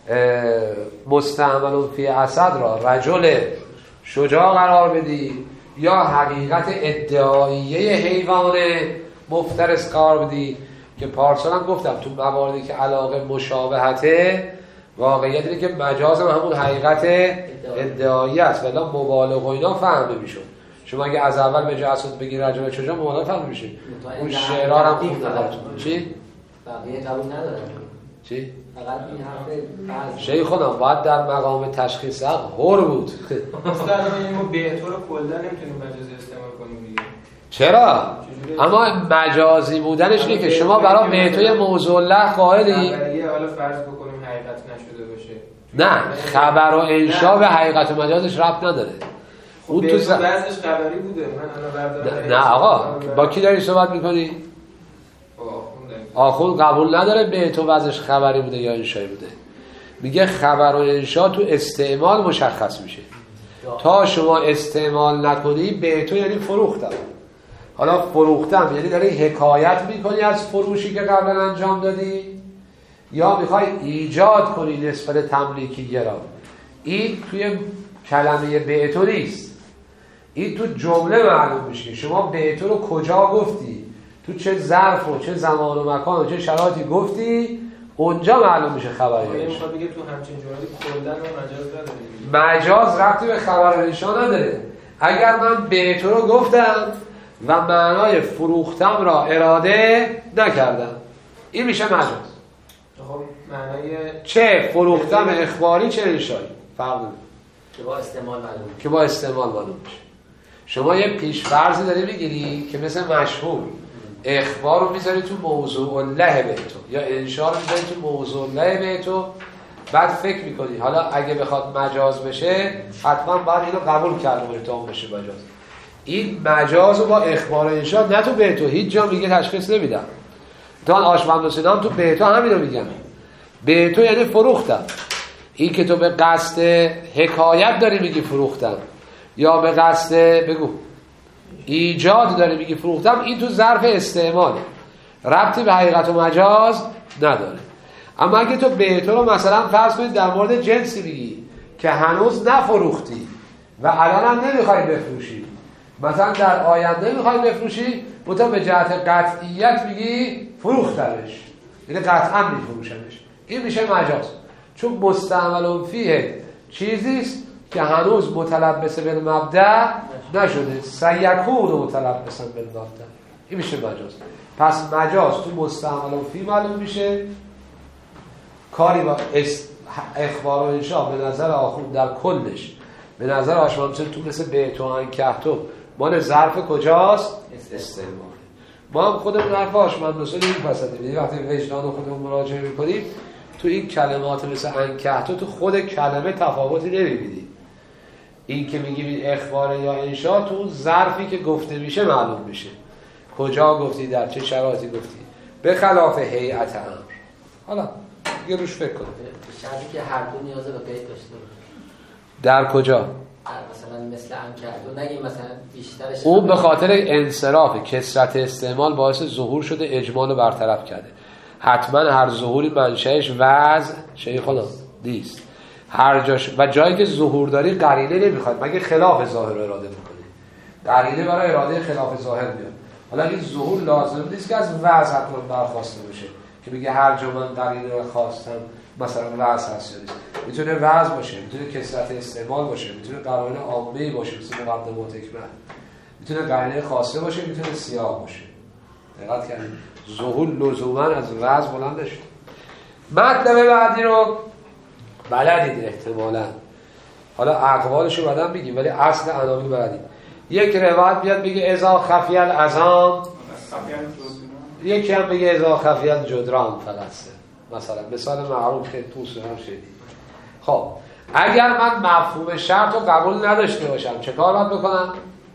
مستعمل فی اسد را رجل شجاع قرار بدی یا حقیقت ادعاییه حیوان مفترس قرار بدی که پارسال هم گفتم تو مواردی که علاقه مشابهته واقعیت اینه که مجاز هم همون حقیقت ادعایی است ولی مبالغه و اینا فهمه میشون. شما اگه از اول به جای اسد بگی رجل شجاع مبالغه فهمه میشه. اون شعرها هم خوب ندارتون چی؟ بقیه قبول ندارن چی؟ فقط این حرف شیخ خودم باید در مقام تشخیص حق هور بود. مثلا ما به طور کلا نمیتونیم مجازی استعمال کنیم دیگه. چرا؟ اما مجازی بودنش اینه که شما برای بیتوی موضوع له قائلی خبریه حالا فرض بکنیم حقیقت نشده باشه. نه خبر و انشا به حقیقت و مجازش ربط نداره. اون تو بعضش خبری بوده. من الان بردارم. نه آقا با کی داری صحبت میکنی؟ آخون قبول نداره به تو وضعش خبری بوده یا انشایی بوده. میگه خبر و انشا تو استعمال مشخص میشه. تا شما استعمال نکنی به تو یعنی فروختم. حالا فروختم یعنی داری حکایت میکنی از فروشی که قبلا انجام دادی یا میخوای ایجاد کنی نسبت تملیکی گرا. این توی کلمه به تو نیست، این تو جمله معلوم میشه. شما به تو رو کجا گفتی، تو چه ظرف و چه زمان و مکان و چه شرایطی گفتی، اونجا معلوم میشه خبری. یعنی میخواد بگه تو همچین جملاتی کلا مجاز نداره. مجاز ربطی به خبر انشا نداره. اگر من به تو رو گفتم و معنای فروختم را اراده نکردم این میشه مجاز. خب معنای چه فروختم اخباری چه انشایی فرق نداره که با استعمال معلوم که با استعمال معلوم میشه. شما یه پیش‌فرضی داری میگیری که مثل مشهور اخبار رو میذاری تو موضوع له به تو یا انشا رو میذاری تو موضوع له به تو، بعد فکر میکنی حالا اگه بخواد مجاز بشه حتما باید اینو قبول کرده باشه تا اون بشه مجاز. این مجاز رو با اخبار انشا نه تو به تو هیچ جا میگه تشخیص نمیدم. تا آشمند و سینام تو به تو همین رو میگن. به تو یعنی فروختم. این که تو به قصد حکایت داری میگی فروختم یا به قصد بگو ایجاد داری میگی فروختم، این تو ظرف استعماله، ربطی به حقیقت و مجاز نداره. اما اگه تو به تو رو مثلا فرض کنید در مورد جنسی میگی که هنوز نفروختی و الان هم نمیخوای بفروشی، مثلا در آینده میخوای بفروشی، تو به جهت قطعیت میگی فروختمش، یعنی قطعا میفروشمش، این میشه مجاز. چون مستعمل فیه چیزیست که هنوز متلبس بالمبدأ نشده، سیکون متلبسا بالمبدأ، این میشه مجاز. پس مجاز تو مستعمل فی معلوم میشه. کاری با اخبار و انشا به نظر آخوند در کلش به نظر آشمان میشه تو مثل بیت و انکحتو مال ظرف کجاست؟ استعمال. ما هم خودمون حرف آشمان رسول این پسندیم. وقتی وجدان خودمون مراجعه میکنیم تو این کلمات مثل انکحتو تو خود کلمه تفاوتی نمیبینی. این که میگیم اخبار یا انشا تو اون ظرفی که گفته میشه معلوم میشه، کجا گفتی، در چه شرایطی گفتی، به خلاف هیئت امر. حالا یه روش فکر کن. شرطی که هر دو نیاز به قید داشته باشه. در کجا؟ مثلا مثل انکحتو نگیم مثلا بیشترش اون به خاطر انصراف کثرت استعمال باعث ظهور شده اجمال رو برطرف کرده. حتما هر ظهوری منشأش وضع شیء خدا نیست. هر جاش و جایی که ظهور داری قرینه نمیخواد مگه خلاف ظاهر رو اراده بکنی. قرینه برای اراده خلاف ظاهر میاد. حالا این ظهور لازم نیست که از وضع حتما برخواسته بشه که میگه هر جا من قرینه رو خواستم مثلا وضع هست یا نیست. میتونه وضع باشه، میتونه کثرت استعمال باشه، میتونه قرائن عامه باشه مثل مقدمات حکمت، میتونه قرینه خاصه باشه، میتونه سیاق باشه. دقت کنید ظهور لزوما از وضع بلند نشد. مطلب بعدی رو بلدید احتمالاً، حالا اقوالشو بعداً بگیم ولی اصل عناوین بلدید. یک روایت بیاد بگه اذا خفی الاذان، یکی هم بگه اذا خفی الجدران فلسه مثلا، مثال معروف که تو سنم شدید. خب اگر من مفهوم شرط رو قبول نداشته باشم چه کار باید بکنم؟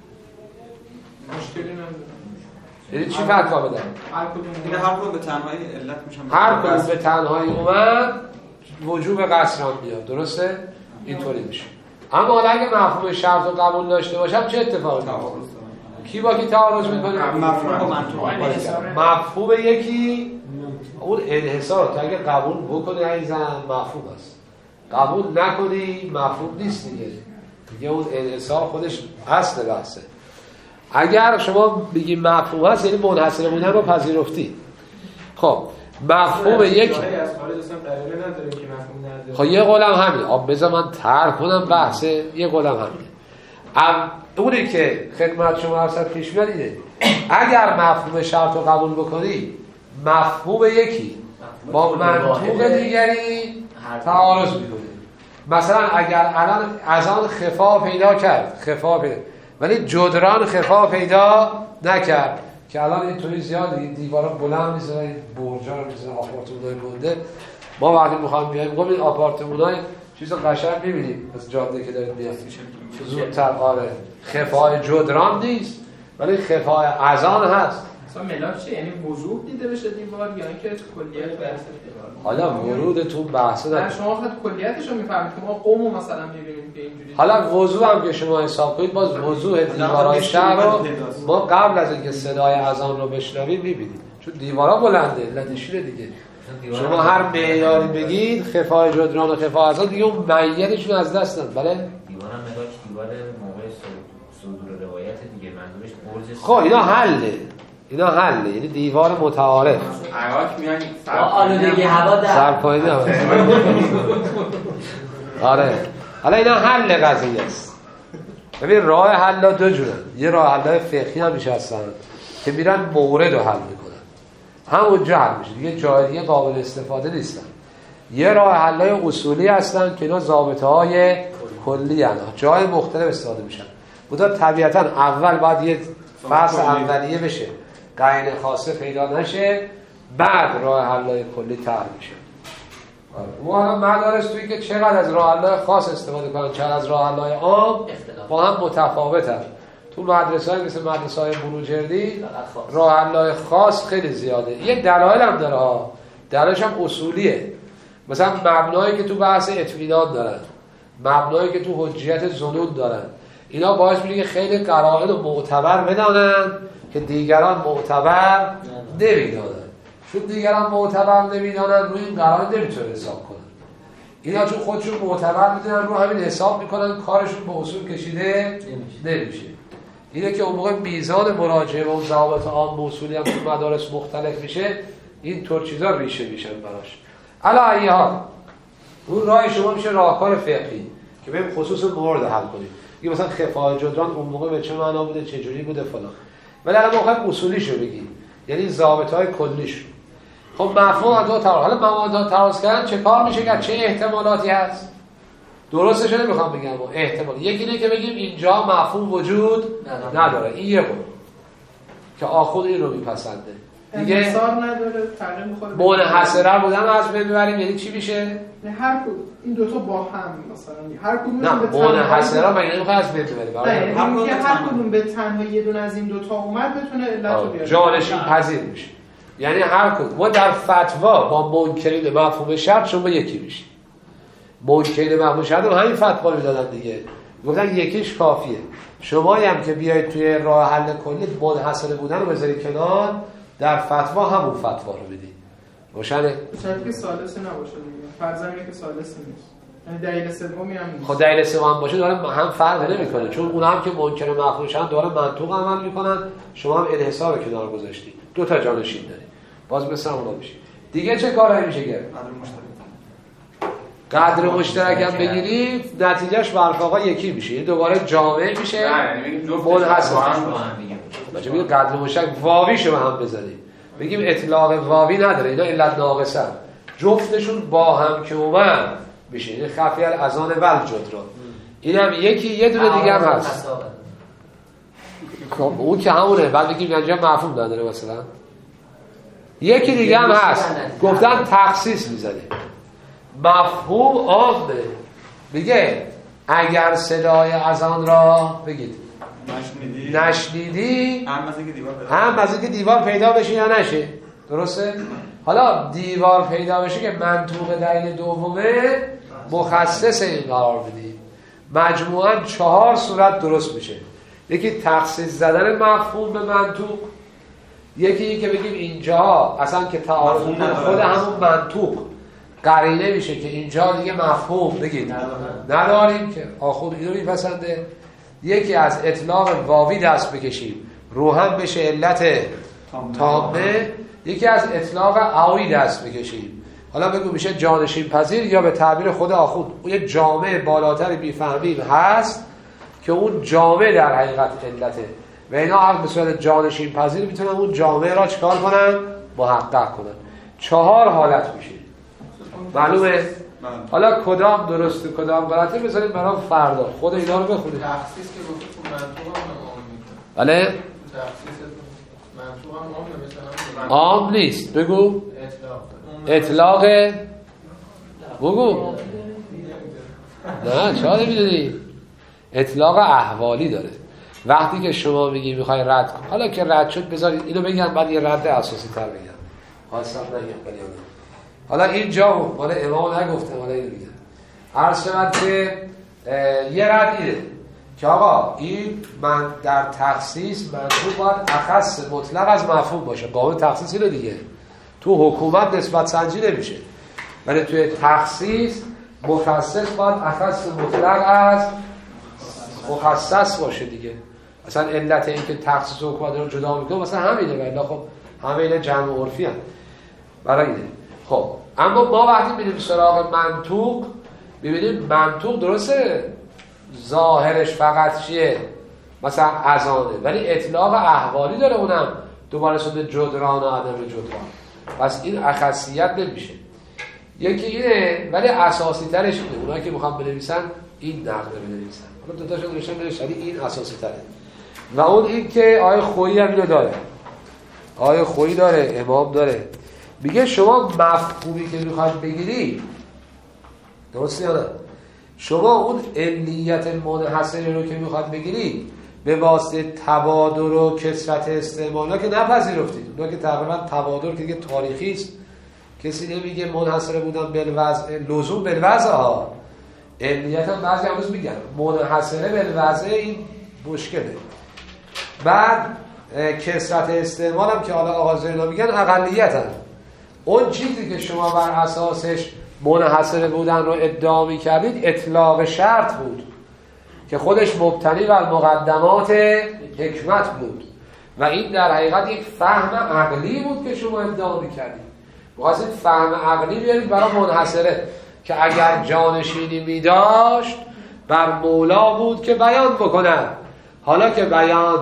مشکلی نداره. یعنی چی فتوا بدم؟ هر کدوم این هر کدوم به تنهایی علت میشن، هر کدوم به تنهایی اومد وجوب قصران بیاد، درسته؟ اینطوری میشه. اما حالا اگه مفهوم شرط رو قبول داشته باشم چه اتفاقی میفته؟ کی با کی تعارض میکنه؟ مفهوم با منطق. مفهوم یکی اون انحصار تو اگه قبول بکنی عزیزم مفهوم است، قبول نکنی مفهوم نیست دیگه. دیگه اون انحصار خودش اصل بحثه. اگر شما بگی مفهوم هست یعنی منحصر بودن رو پذیرفتی. خب مفهوم یکی از خارج اصلا قراره نداره که مفهوم نداره. خب یه قولم همین. آب بذار من طرح کنم بحثه. یه قولم همین. ام اونی که خدمت شما ارسل پیش میاد اینه اگر مفهوم شرط رو قبول بکنی مفهوم یکی با منطوق دیگری تعارض میکنه. مثلا اگر الان اذان خفا پیدا کرد، خفا پیدا ولی جدران خفا پیدا نکرد که الان اینطوری زیاده، دیوارا بلند میزنن، این برجا رو میزنن، آپارتمان‌های گنده. ما وقتی میخوایم بیایم میگم این آپارتمان‌های چیزا قشنگ می‌بینیم از جاده که دارید میاد زودتر. آره خفای جدران نیست ولی خفای اذان هست. مثلا ملاک چیه؟ یعنی وضوح دیده بشه دیوار یا اینکه کلیت بحث دیوار؟ حالا ورود تو بحث نه شما خود کلیتش رو میفهمید که ما قومو مثلا می‌بینیم که اینجوری. حالا وضوح هم که شما حساب کنید باز وضوح دیوارهای شهر رو ما قبل از اینکه صدای اذان رو بشنویم می‌بینیم چون دیوارا بلنده، علتشونه دیگه. شما هر معیاری بگید خفای جدران و خفای اذان دیگه اون معیتشون از دست دادن. بله دیوارم ملاک دیوار موقع صدور روایت دیگه منظورش برج. خب اینا حله، اینا حله، یعنی دیوار متعارف. عراق میان آلودگی هوا در سرپایینی هم آره. حالا اینا حل قضیه است. ببین راه حل دو جوره. یه راه حل فقهی هم میشه هستن که میرن مورد رو حل میکنن، همونجا حل میشه دیگه، جای دیگه قابل استفاده نیستن. یه راه حل‌های اصولی هستن که اینا ضابطه‌های کلی هستن، جای مختلف استفاده میشن. بودا طبیعتاً اول باید یه فصل اولیه بشه، قرینه خاصه پیدا نشه، بعد راه حل‌های کلی طرح میشه. ما حالا مدارس توی که چقدر از راه حل‌های خاص استفاده کنن چقدر از راه حل‌های عام با هم متفاوتن. تو مدرسه‌های مثل مدرسه‌های بروجردی راه حل‌های خاص خیلی زیاده. یه دلایل هم داره ها، دلایلش هم اصولیه. مثلا مبنایی که تو بحث اطمینان دارن، مبنایی که تو حجیت ظنون دارن، اینا باعث میشه که خیلی قرائن رو معتبر بدانن که دیگران معتبر نمیدانن. چون دیگران معتبر نمیدانن روی این قرائن نمیتونه حساب کنن. اینا چون خودشون معتبر میدونن رو همین حساب میکنن، کارشون به اصول کشیده نمیشه. اینه که اون موقع میزان مراجعه و اون ضوابط عام و اصولی هم تو مدارس مختلف میشه، این طور چیزا ریشه میشن براش. علا ای حال اون راه شما میشه راهکار فقهی که بریم خصوص مورد حل کنیم. یه مثلا خفای جدران اون موقع به چه معنا بوده، چه جوری بوده فلان. ولی الان موقع اصولیشو بگیم، یعنی ضابطه‌های کلیش. خب مفهوم از دو طرف. حالا مواد تعارض کردن چه کار میشه که چه احتمالاتی هست؟ درستش نمیخوام بگم با احتمال. یکی اینه که بگیم اینجا مفهوم وجود نداره. این یه بود که آخوند این رو میپسنده. دیگه انحصار نداره، تغییر می‌خوره. منحصره بودن از بین ببریم یعنی چی میشه؟ نه هر کدوم این دو تا با هم مثلا هر کدوم نه منحصره مگه نمیخواد از بین ببریم؟ نه اینکه هر کدوم به تنها یه دونه از این دو تا اومد بتونه علت رو بیاره. جانشین پذیر میشه. یعنی هر کدوم ما در فتوا با منکرین مفهوم شرط شما یکی میشیم. منکرین مفهوم شرط هم همین فتوا میدادن دیگه. گفتن یکیش کافیه. شمایی هم که بیاید توی راه حل کلی منحصره بودن رو بذارید کنار، در فتوا همون فتوا رو بدید. روشنه؟ شاید که ثالث نباشه دیگه. فرضاً اینه که ثالث نیست. یعنی دلیل سومی هم نیست. خب دلیل سوم باشه داره هم فرق نمیکنه، چون اونها هم که منکر مفهوم شدن داره منطوق عمل میکنن، شما هم انحصار رو کنار گذاشتید. دو تا جانشین دارید. باز مثل اونا میشه. دیگه چه کارایی میشه کرد؟ قدر مشترک هم بگیرید نتیجهش برفاقا یکی میشه، این دوباره جامع میشه منحصر. بچه بگید قدر مشترک واویشو به هم بزنید، بگیم اطلاق واوی نداره، اینا علت ناقصه هم. جفتشون با هم که اومد میشه، این خفی الاذان ول جدرا. این هم یکی یه دونه دیگه هم هست. خب اون که همونه، بعد بگیم اینجا مفهوم نداره مثلا. یکی دیگه هم هست گفتن تخصیص میزنه، مفهوم عامه، میگه اگر صدای اذان را بگید نشنیدی نشنیدی هم از اینکه دیوار پیدا هم از اینکه دیوار پیدا بشه یا نشه. درسته؟ حالا دیوار پیدا بشه که منطوق دلیل دومه مخصص این قرار بدید. مجموعاً چهار صورت درست میشه. یکی تخصیص زدن مفهوم به منطوق، یکی این که بگیم اینجا اصلا که تعارض خود همون منطوق قرینه میشه که اینجا دیگه مفهوم بگید نداریم که آخود اینو میپسنده. یکی از اطلاق واوی دست بکشیم رو هم بشه علت تامه، یکی از اطلاق عوی دست بکشیم حالا بگو میشه جانشین پذیر، یا به تعبیر خود آخود اون یک جامعه بالاتر بیفهمیم هست که اون جامعه در حقیقت علته و اینا هر به صورت جانشین پذیر میتونن اون جامعه را چکار کنن؟ محقق کنن. چهار حالت میشه. معلومه؟ حالا کدام درسته کدام غلطه بذارید برام فردا خود اینا رو بخونید. تخصیص که گفت تو منطوق هم عام نیست. بله؟ تخصیص منطوق هم عام نمیشه. عام نیست. بگو. اطلاق. اطلاق بگو. نه چرا نمیدونی؟ اطلاق احوالی داره. وقتی که شما میگی میخوای رد کن، حالا که رد شد بذارید اینو بگم بعد یه رد اساسی تر بگم. خواستم نگم ولی حالا اینجا مال امام نگفتم، حالا اینو میگم. عرض شود که یه رد اینه که آقا این من در تخصیص منطوق باید اخص مطلق از مفهوم باشه. قانون تخصیص اینه دیگه. تو حکومت نسبت سنجی نمیشه، ولی توی تخصیص مخصص باید اخص مطلق از مخصص باشه دیگه. مثلا علت این که تخصیص و حکومت رو جدا میکنه مثلا همینه، ولی خب همه اینا جمع عرفی هم برای اینه. خب اما ما وقتی میریم سراغ منطوق ببینیم منطوق درسته ظاهرش فقط چیه؟ مثلا اذانه، ولی اطلاق احوالی داره، اونم دوباره شده جدران و عدم جدران، پس این اخصیت نمیشه. یکی اینه ولی اساسی ترش اینه، اونایی که میخوام بنویسن این نقل بنویسن، حالا دو تاشون نوشتن بنویسن این اساسی تره. و اون این که آیه خویی هم اینو داره، آیه خویی داره، امام داره، میگه شما مفهومی که میخواید بگیری درسته یا نه؟ شما اون علیت منحصری رو که میخواید بگیری به واسطه تبادر و کثرت استعمالا که نپذیرفتید. اونا که تقریبا تبادر که دیگه تاریخی است، کسی نمیگه منحصر بودن بالوضع لزوم بالوضع ها، علیت هم بعضی امروز میگن منحصره بالوضع، این مشکله. بعد کثرت استعمال هم که حالا آقا زینا میگن اقلیت هم. اون چیزی که شما بر اساسش منحصر بودن رو ادعا می‌کردید اطلاق شرط بود که خودش مبتنی بر مقدمات حکمت بود و این در حقیقت یک فهم عقلی بود که شما ادعا می‌کردید. واسه فهم عقلی بیارید برای منحصره که اگر جانشینی می‌داشت بر مولا بود که بیان بکنه، حالا که بیان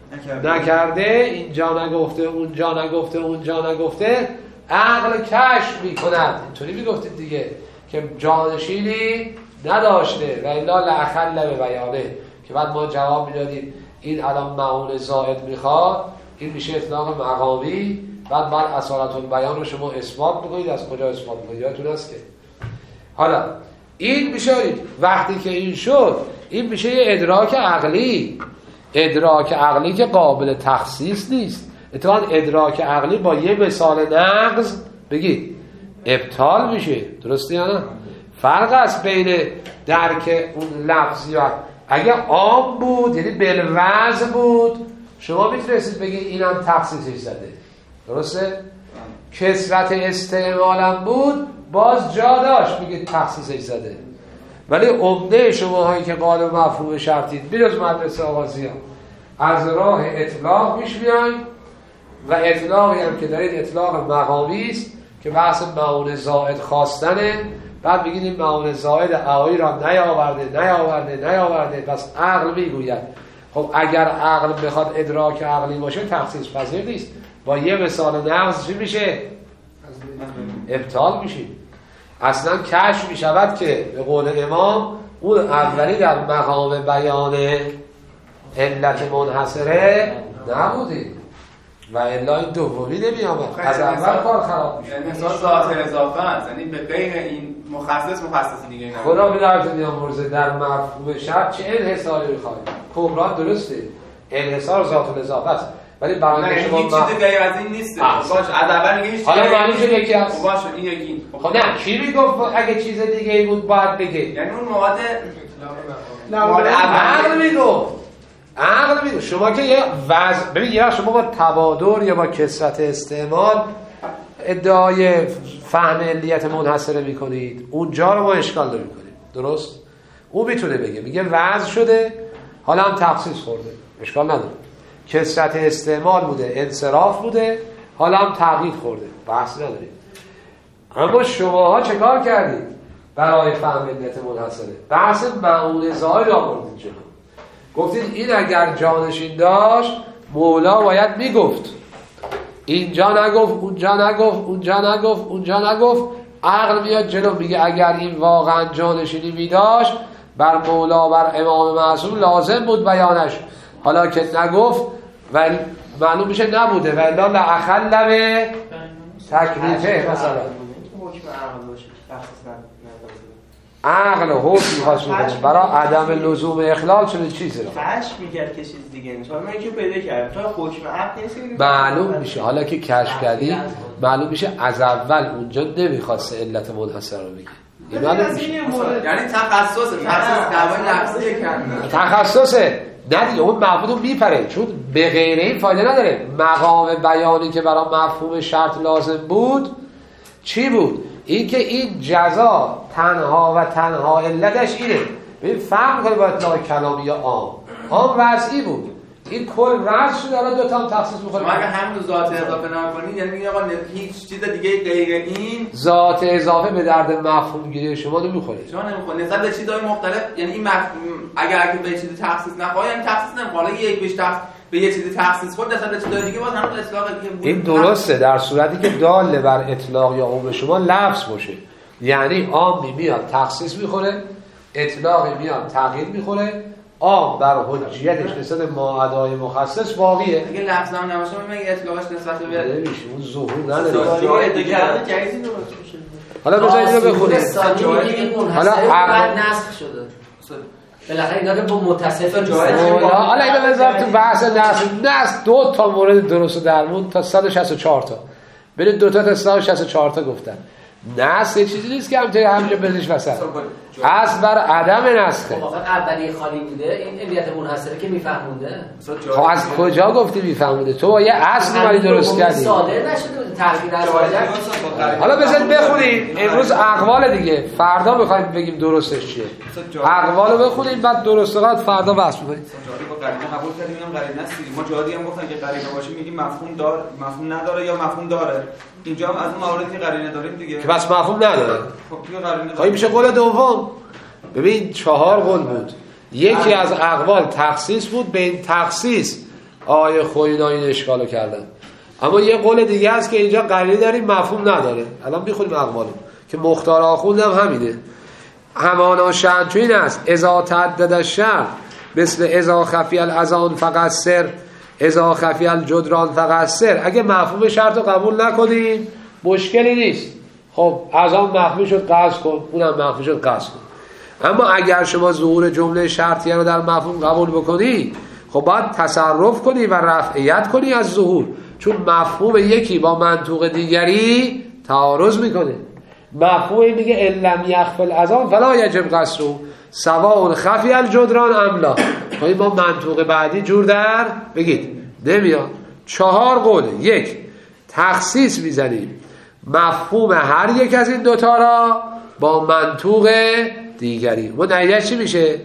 نکرده، اینجا نگفته اونجا نگفته اونجا نگفته، عقل کشف میکند. اینطوری میگفتید دیگه که جانشینی نداشته و الا لأخل به بیانه، که بعد ما جواب میدادیم این الان معون زائد میخواد، این میشه اطلاق مقامی، بعد بعد اصالت البیان رو شما اثبات میکنید. از کجا اثبات میکنید؟ یادتون هست که حالا این میشه وقتی که این شد این میشه یه ادراک عقلی، ادراک عقلی که قابل تخصیص نیست. اتفاقا ادراک عقلی با یه مثال نقض بگید ابطال میشه. درسته یا نه؟ فرق است بین درک اون لفظی و اگه عام بود یعنی بالوضع بود شما میتونستید بگید اینم تخصیصش زده. درسته؟ کثرت استعمالم بود باز جا داشت بگید تخصیصش زده. ولی عمده شماهایی که قالب مفهوم شرطید بیروز مدرسه آغازی هم از راه اطلاق میش بیاین و اطلاقی هم که دارید اطلاق مقامی است که بحث معون زائد خواستنه، بعد بگید این معاون زائد اعایی را نیاورده نیاورده نیاورده، پس عقل میگوید. خب اگر عقل بخواد ادراک عقلی باشه تخصیص پذیر نیست، با یه مثال نقض چی میشه؟ ابطال میشه. اصلا کشف میشود که به قول امام اون اولی در مقام بیان علت منحصره نبوده و الا این دومی نمی آمد، از اول کار خراب میشه. یعنی مثلا ذات اضافه است، یعنی به غیر این مخصص مخصص دیگه نه. خدا بی‌درد میامرزه در مفهوم شرط چه انحصاری میخواید؟ کبرا درسته، انحصار ذات الاضافه است، ولی برای اینکه شما هیچ چیز غیر از این نیست. باشه از اول میگه هیچ. حالا معنی شد یکی است. باشه این یکی. خب نه کی میگفت اگه چیز دیگه ای بود باید بگه؟ یعنی اون مواد مواد عقل میگفت. عقل میگفت شما که یه وضع ببین، یا شما با تبادر یا با کثرت استعمال ادعای فهم علیت منحصره میکنید، اونجا رو ما اشکال داریم کنیم. درست؟ او میتونه بگه میگه وضع شده حالا هم تخصیص خورده، اشکال نداره. کثرت استعمال بوده، انصراف بوده، حالا هم تغییر خورده، بحث نداریم. اما شماها چه کار کردید برای فهم علیت منحصره؟ بحث معون زائد آوردید جلو. گفتید این اگر جانشین داشت مولا باید میگفت، اینجا نگفت اونجا نگفت اونجا نگفت اونجا نگفت. عقل میاد جلو میگه اگر این واقعا جانشینی میداشت بر مولا بر امام معصوم لازم بود بیانش، حالا که نگفت و معلوم میشه نبوده و الا لأخل به تکلیفه. مثلا حکم عقل باشه عقل حکم میخواست میکنه برای عدم لزوم اخلال چون چیزی رو کشف میکرد که چیز دیگه نیست. حالا من که پیدا کردم تا حکم عقل نیست معلوم میشه. حالا که کشف کردی معلوم میشه از اول اونجا نمیخواست علت منحصر رو بگه. این معلوم میشه. یعنی تخصص تخصص دعوای لفظی کردن تخصصه نه دیگه، اون مفهوم رو میپره چون به غیر این فایده نداره. مقام بیانی که برای مفهوم شرط لازم بود چی بود؟ این که این جزا تنها و تنها علتش اینه. ببین فرق کنه با اطلاق کلامی یا عام. عام وضعی بود، این کل وضع شده، حالا دو تا هم تخصیص می‌خوره. اگه همون ذات اضافه نکنید یعنی میگه آقا هیچ چیز دیگه غیر این ذات اضافه به درد مفهوم گیری شما نمیخوره. شما نمیخوره نسبت به چیزهای مختلف. یعنی این مفهوم اگر که به چیزی تخصیص نخواد یعنی تخصیص نمی‌خواد، حالا یک بیش تخصیص به یه چیزی تخصیص خود نسبت به چیزهای دیگه باز همون اطلاق دیگه بود. این درسته در صورتی که دال بر اطلاق یا عموم شما لفظ باشه. یعنی عام میاد تخصیص میخوره، اطلاق میاد تغییر میخوره، عام بر حجیتش نسبت ما ادای مخصص باقیه. اگه لفظ هم نباشه میگه اطلاقش نسبت به نمیشه، اون ظهور نداره. جای دیگه جایزی درست میشه. حالا بذارید اینو بخونید. حالا عقل نسخ شده بالاخره اینا رو با متصف جایزی. حالا اینو بذار تو بحث نسخ. نسخ دو تا مورد درست درمون تا صد و شصت و چهار تا. برید دو تا تا صد و شصت و چهار تا گفتن. نسخ یه چیزی نیست که همینطوری همینجا بزنیش وسط. از بر عدم نسخه. خب فقط اولی خالی بوده، این علیت منحصره که میفهمونده. خب از کجا گفتی میفهمونده؟ تو یه اصل مالی درست کردی. صادر نشده تغییر از واجب. حالا بذارید بخونید. امروز اقوال دیگه، فردا میخوایم بگیم درستش چیه. اقوالو بخونید بعد درست قد فردا بحث می‌کنید. جاری با قرینه قبول کردیم اینم قرینه است. ما جاری هم گفتن که قرینه باشه میگیم مفهوم دار مفهوم نداره یا مفهوم داره. اینجا هم از اون مواردی که قرینه داریم دیگه که بس مفهوم نداره. خب دیگه قرینه خب میشه قول دوم. ببین چهار قول بود. یکی از اقوال تخصیص بود، به این تخصیص آیه خوینا این اشکالو کردن. اما یه قول دیگه هست که اینجا قرینه داریم مفهوم نداره. الان میخونیم اقوالو که مختار آخوند هم همینه. همانا شرط تو این است اذا تعدد الشرط مثل اذا خفی الاذان فقط سر اذا خفی الجدران فقط سر. اگه مفهوم شرط رو قبول نکنیم مشکلی نیست. خب اذان مخفی شد قصد کن، اونم مخفی شد قصد کن. اما اگر شما ظهور جمله شرطیه رو در مفهوم قبول بکنی خب باید تصرف کنی و رفعیت کنی از ظهور، چون مفهوم یکی با منطوق دیگری تعارض میکنه. مفهوم میگه ان لم یخفل اذان فلا یجب قصر سواء خفی الجدران ام لا. خب با منطوق بعدی جور در بگید نمیاد. چهار قوله. یک، تخصیص میزنیم مفهوم هر یک از این دوتا را با منطوق دیگری. و نتیجه چی میشه؟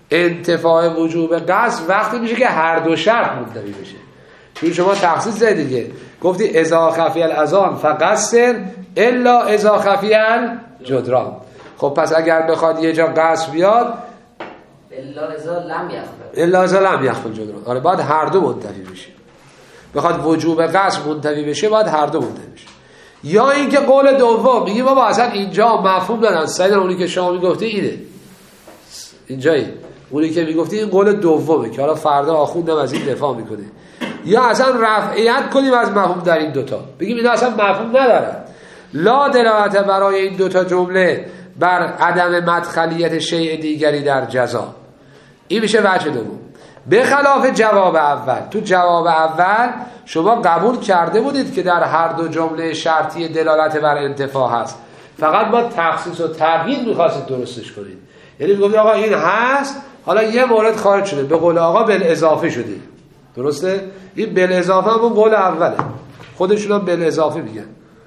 انتفاع وجوب قصد وقتی میشه که هر دو شرط منتفی بشه. چون شما تخصیص زدید دیگه، گفتی اذا خفی الاذان فقصر الا اذا خفی الجدران. خب پس اگر بخواد یه جا قصر بیاد الا اذا لم یخفل الا اذا لم یخفل جدران، آره باید هر دو منتفی بشه. بخواد وجوب قصر منتفی بشه باید هر دو منتفی بشه. یا اینکه قول دوم میگی بابا اصلا اینجا مفهوم دارن سیدنا، اونی که شما میگفتی اینه اینجایی، اونی که میگفتی این قول دومه که حالا فردا آخوندم از این دفاع میکنه. یا اصلا رفعیت کنیم از مفهوم در این دوتا، بگیم اینا اصلا مفهوم ندارن، لا دلالت برای این دوتا جمله بر عدم مدخلیت شیء دیگری در جزا. این میشه وجه دوم. به خلاف جواب اول، تو جواب اول شما قبول کرده بودید که در هر دو جمله شرطی دلالت بر انتفاع هست، فقط با تخصیص و تبیین میخواستید درستش کنید. یعنی میگفتید آقا این هست، حالا یه مورد خارج شده، به قول آقا بالاضافه شده. درسته؟ این بالاضافه همون قول اوله، خودشون هم بالاضافه میگن.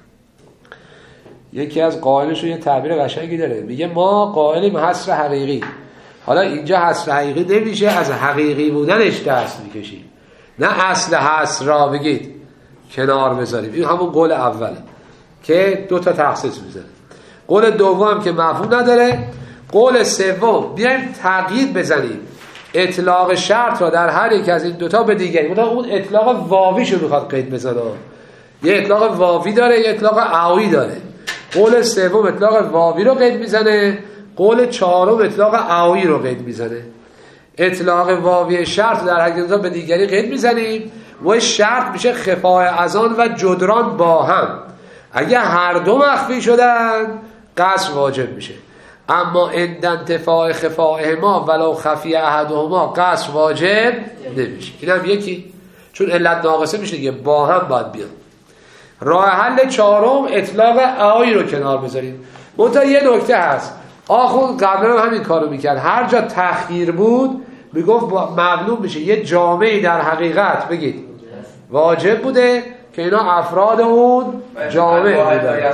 یکی از قائلشون یه تعبیر قشنگی داره، میگه ما قائلیم حصر حقیقی. حالا اینجا حصر حقیقی نمیشه، از حقیقی بودنش دست میکشیم، نه اصل حصر را بگید کنار بذاریم. این همون قول اوله که دو تا تخصیص میذاره. قول دوم که مفهوم نداره. قول سوم بیایم تقیید بزنیم اطلاق شرط را در هر یک از این دوتا به دیگری. مثلا اون اطلاق واویشو میخواد قید بزنه، یه اطلاق واوی داره، یه اطلاق عوی داره. قول سوم اطلاق واوی رو قید میزنه، قول چهارم اطلاق عوی رو قید میزنه. اطلاق واوی شرط در هر دوتا به دیگری قید میزنیم و شرط میشه خفای ازان و جدران با هم. اگه هر دو مخفی شدن قصر واجب میشه، اما عند انتفاع خفائهما ولو خفی احدهما قصر واجب نمیشه. اینم یکی، چون علت ناقصه میشه دیگه، با هم باید بیان. راه حل چهارم اطلاق عوی رو کنار بذاریم. منتها یه نکته هست، آخوند قبلا هم همین کارو میکرد، هر جا تخییر بود میگفت معلوم میشه یه جامعی در حقیقت بگید واجب بوده که اینا افراد اون جامعه بودن،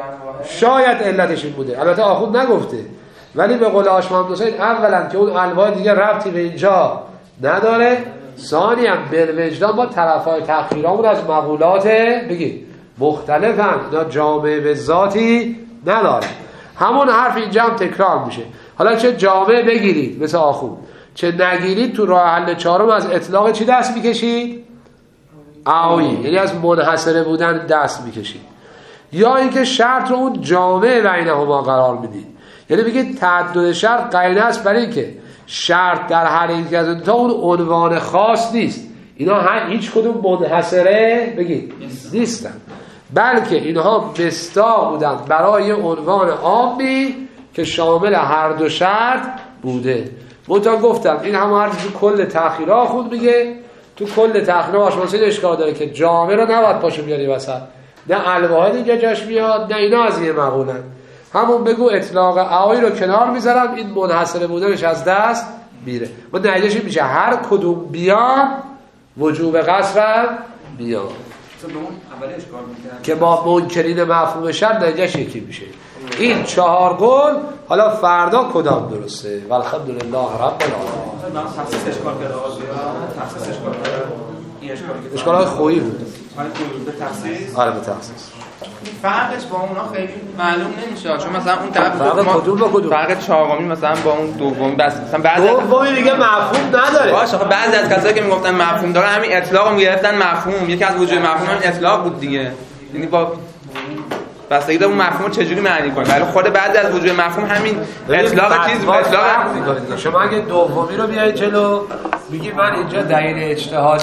شاید علتش این بوده. البته آخوند نگفته، ولی به قول هاشم محمد حسین اولا که اون انواع دیگه ربطی به اینجا نداره، ثانیاً بالوجدان با طرفای تخییرامون از مقولات بگید مختلفن، اینا جامعه به ذاتی نداره. همون حرف اینجا هم تکرار میشه. حالا چه جامعه بگیرید مثل آخوند، چه نگیرید، تو راه حل چهارم از اطلاق چی دست میکشید؟ عوی، یعنی از منحصره بودن دست میکشید. یا اینکه شرط رو اون جامعه بینهما قرار میدید، یعنی بگید تعدد شرط قرینه است برای اینکه شرط در هر یک از اونها اون عنوان خاص نیست، اینا هیچ کدوم منحصره بگید نیستن، بلکه اینها مصداق بودن برای عنوان عامی که شامل هر دو شرط بوده. منتها گفتم این همه هر تو کل تأخیرها خود میگه، تو کل تأخیرها آشناسی اشکال داره که جامعه رو نباید پاشو بیاری وسط، نه الواحد اینجا جاش میاد، نه اینا از یه مقولن. همون بگو اطلاق عوی رو کنار میذارم، این منحصره بودنش از دست میره. و نتیجهش میشه هر کدوم بیان وجوب قصر بیان که با منکرین مفهوم شرط نتیجهش یکی میشه. این چهار قول حالا فردا کدام درسته؟ والحمدلله رب العالمین. تخصیص اشکال کرده تخصیص اشکال کرده این اشکال که اشکالات خویی بود. به تخصیص آره به تخصیص. فرقش با اونا خیلی معلوم نمیشه، چون مثلا اون طرف فرق کدوم با کدوم؟ فرق چهارمی مثلا با اون دومی، بس مثلا بعضی دومی میگه مفهوم نداره. باشه خب بعضی از کسایی که میگفتن مفهوم داره همین اطلاق رو میگرفتن مفهوم، یکی از وجوه مفهوم هم اطلاق بود دیگه، یعنی با بستگی داره اون مفهوم چجوری معنی کنه. ولی خود بعضی از وجوه مفهوم همین اطلاق چیز اطلاق. شما اگه دومی رو بیاید جلو میگی من اینجا دلیل اجتهادی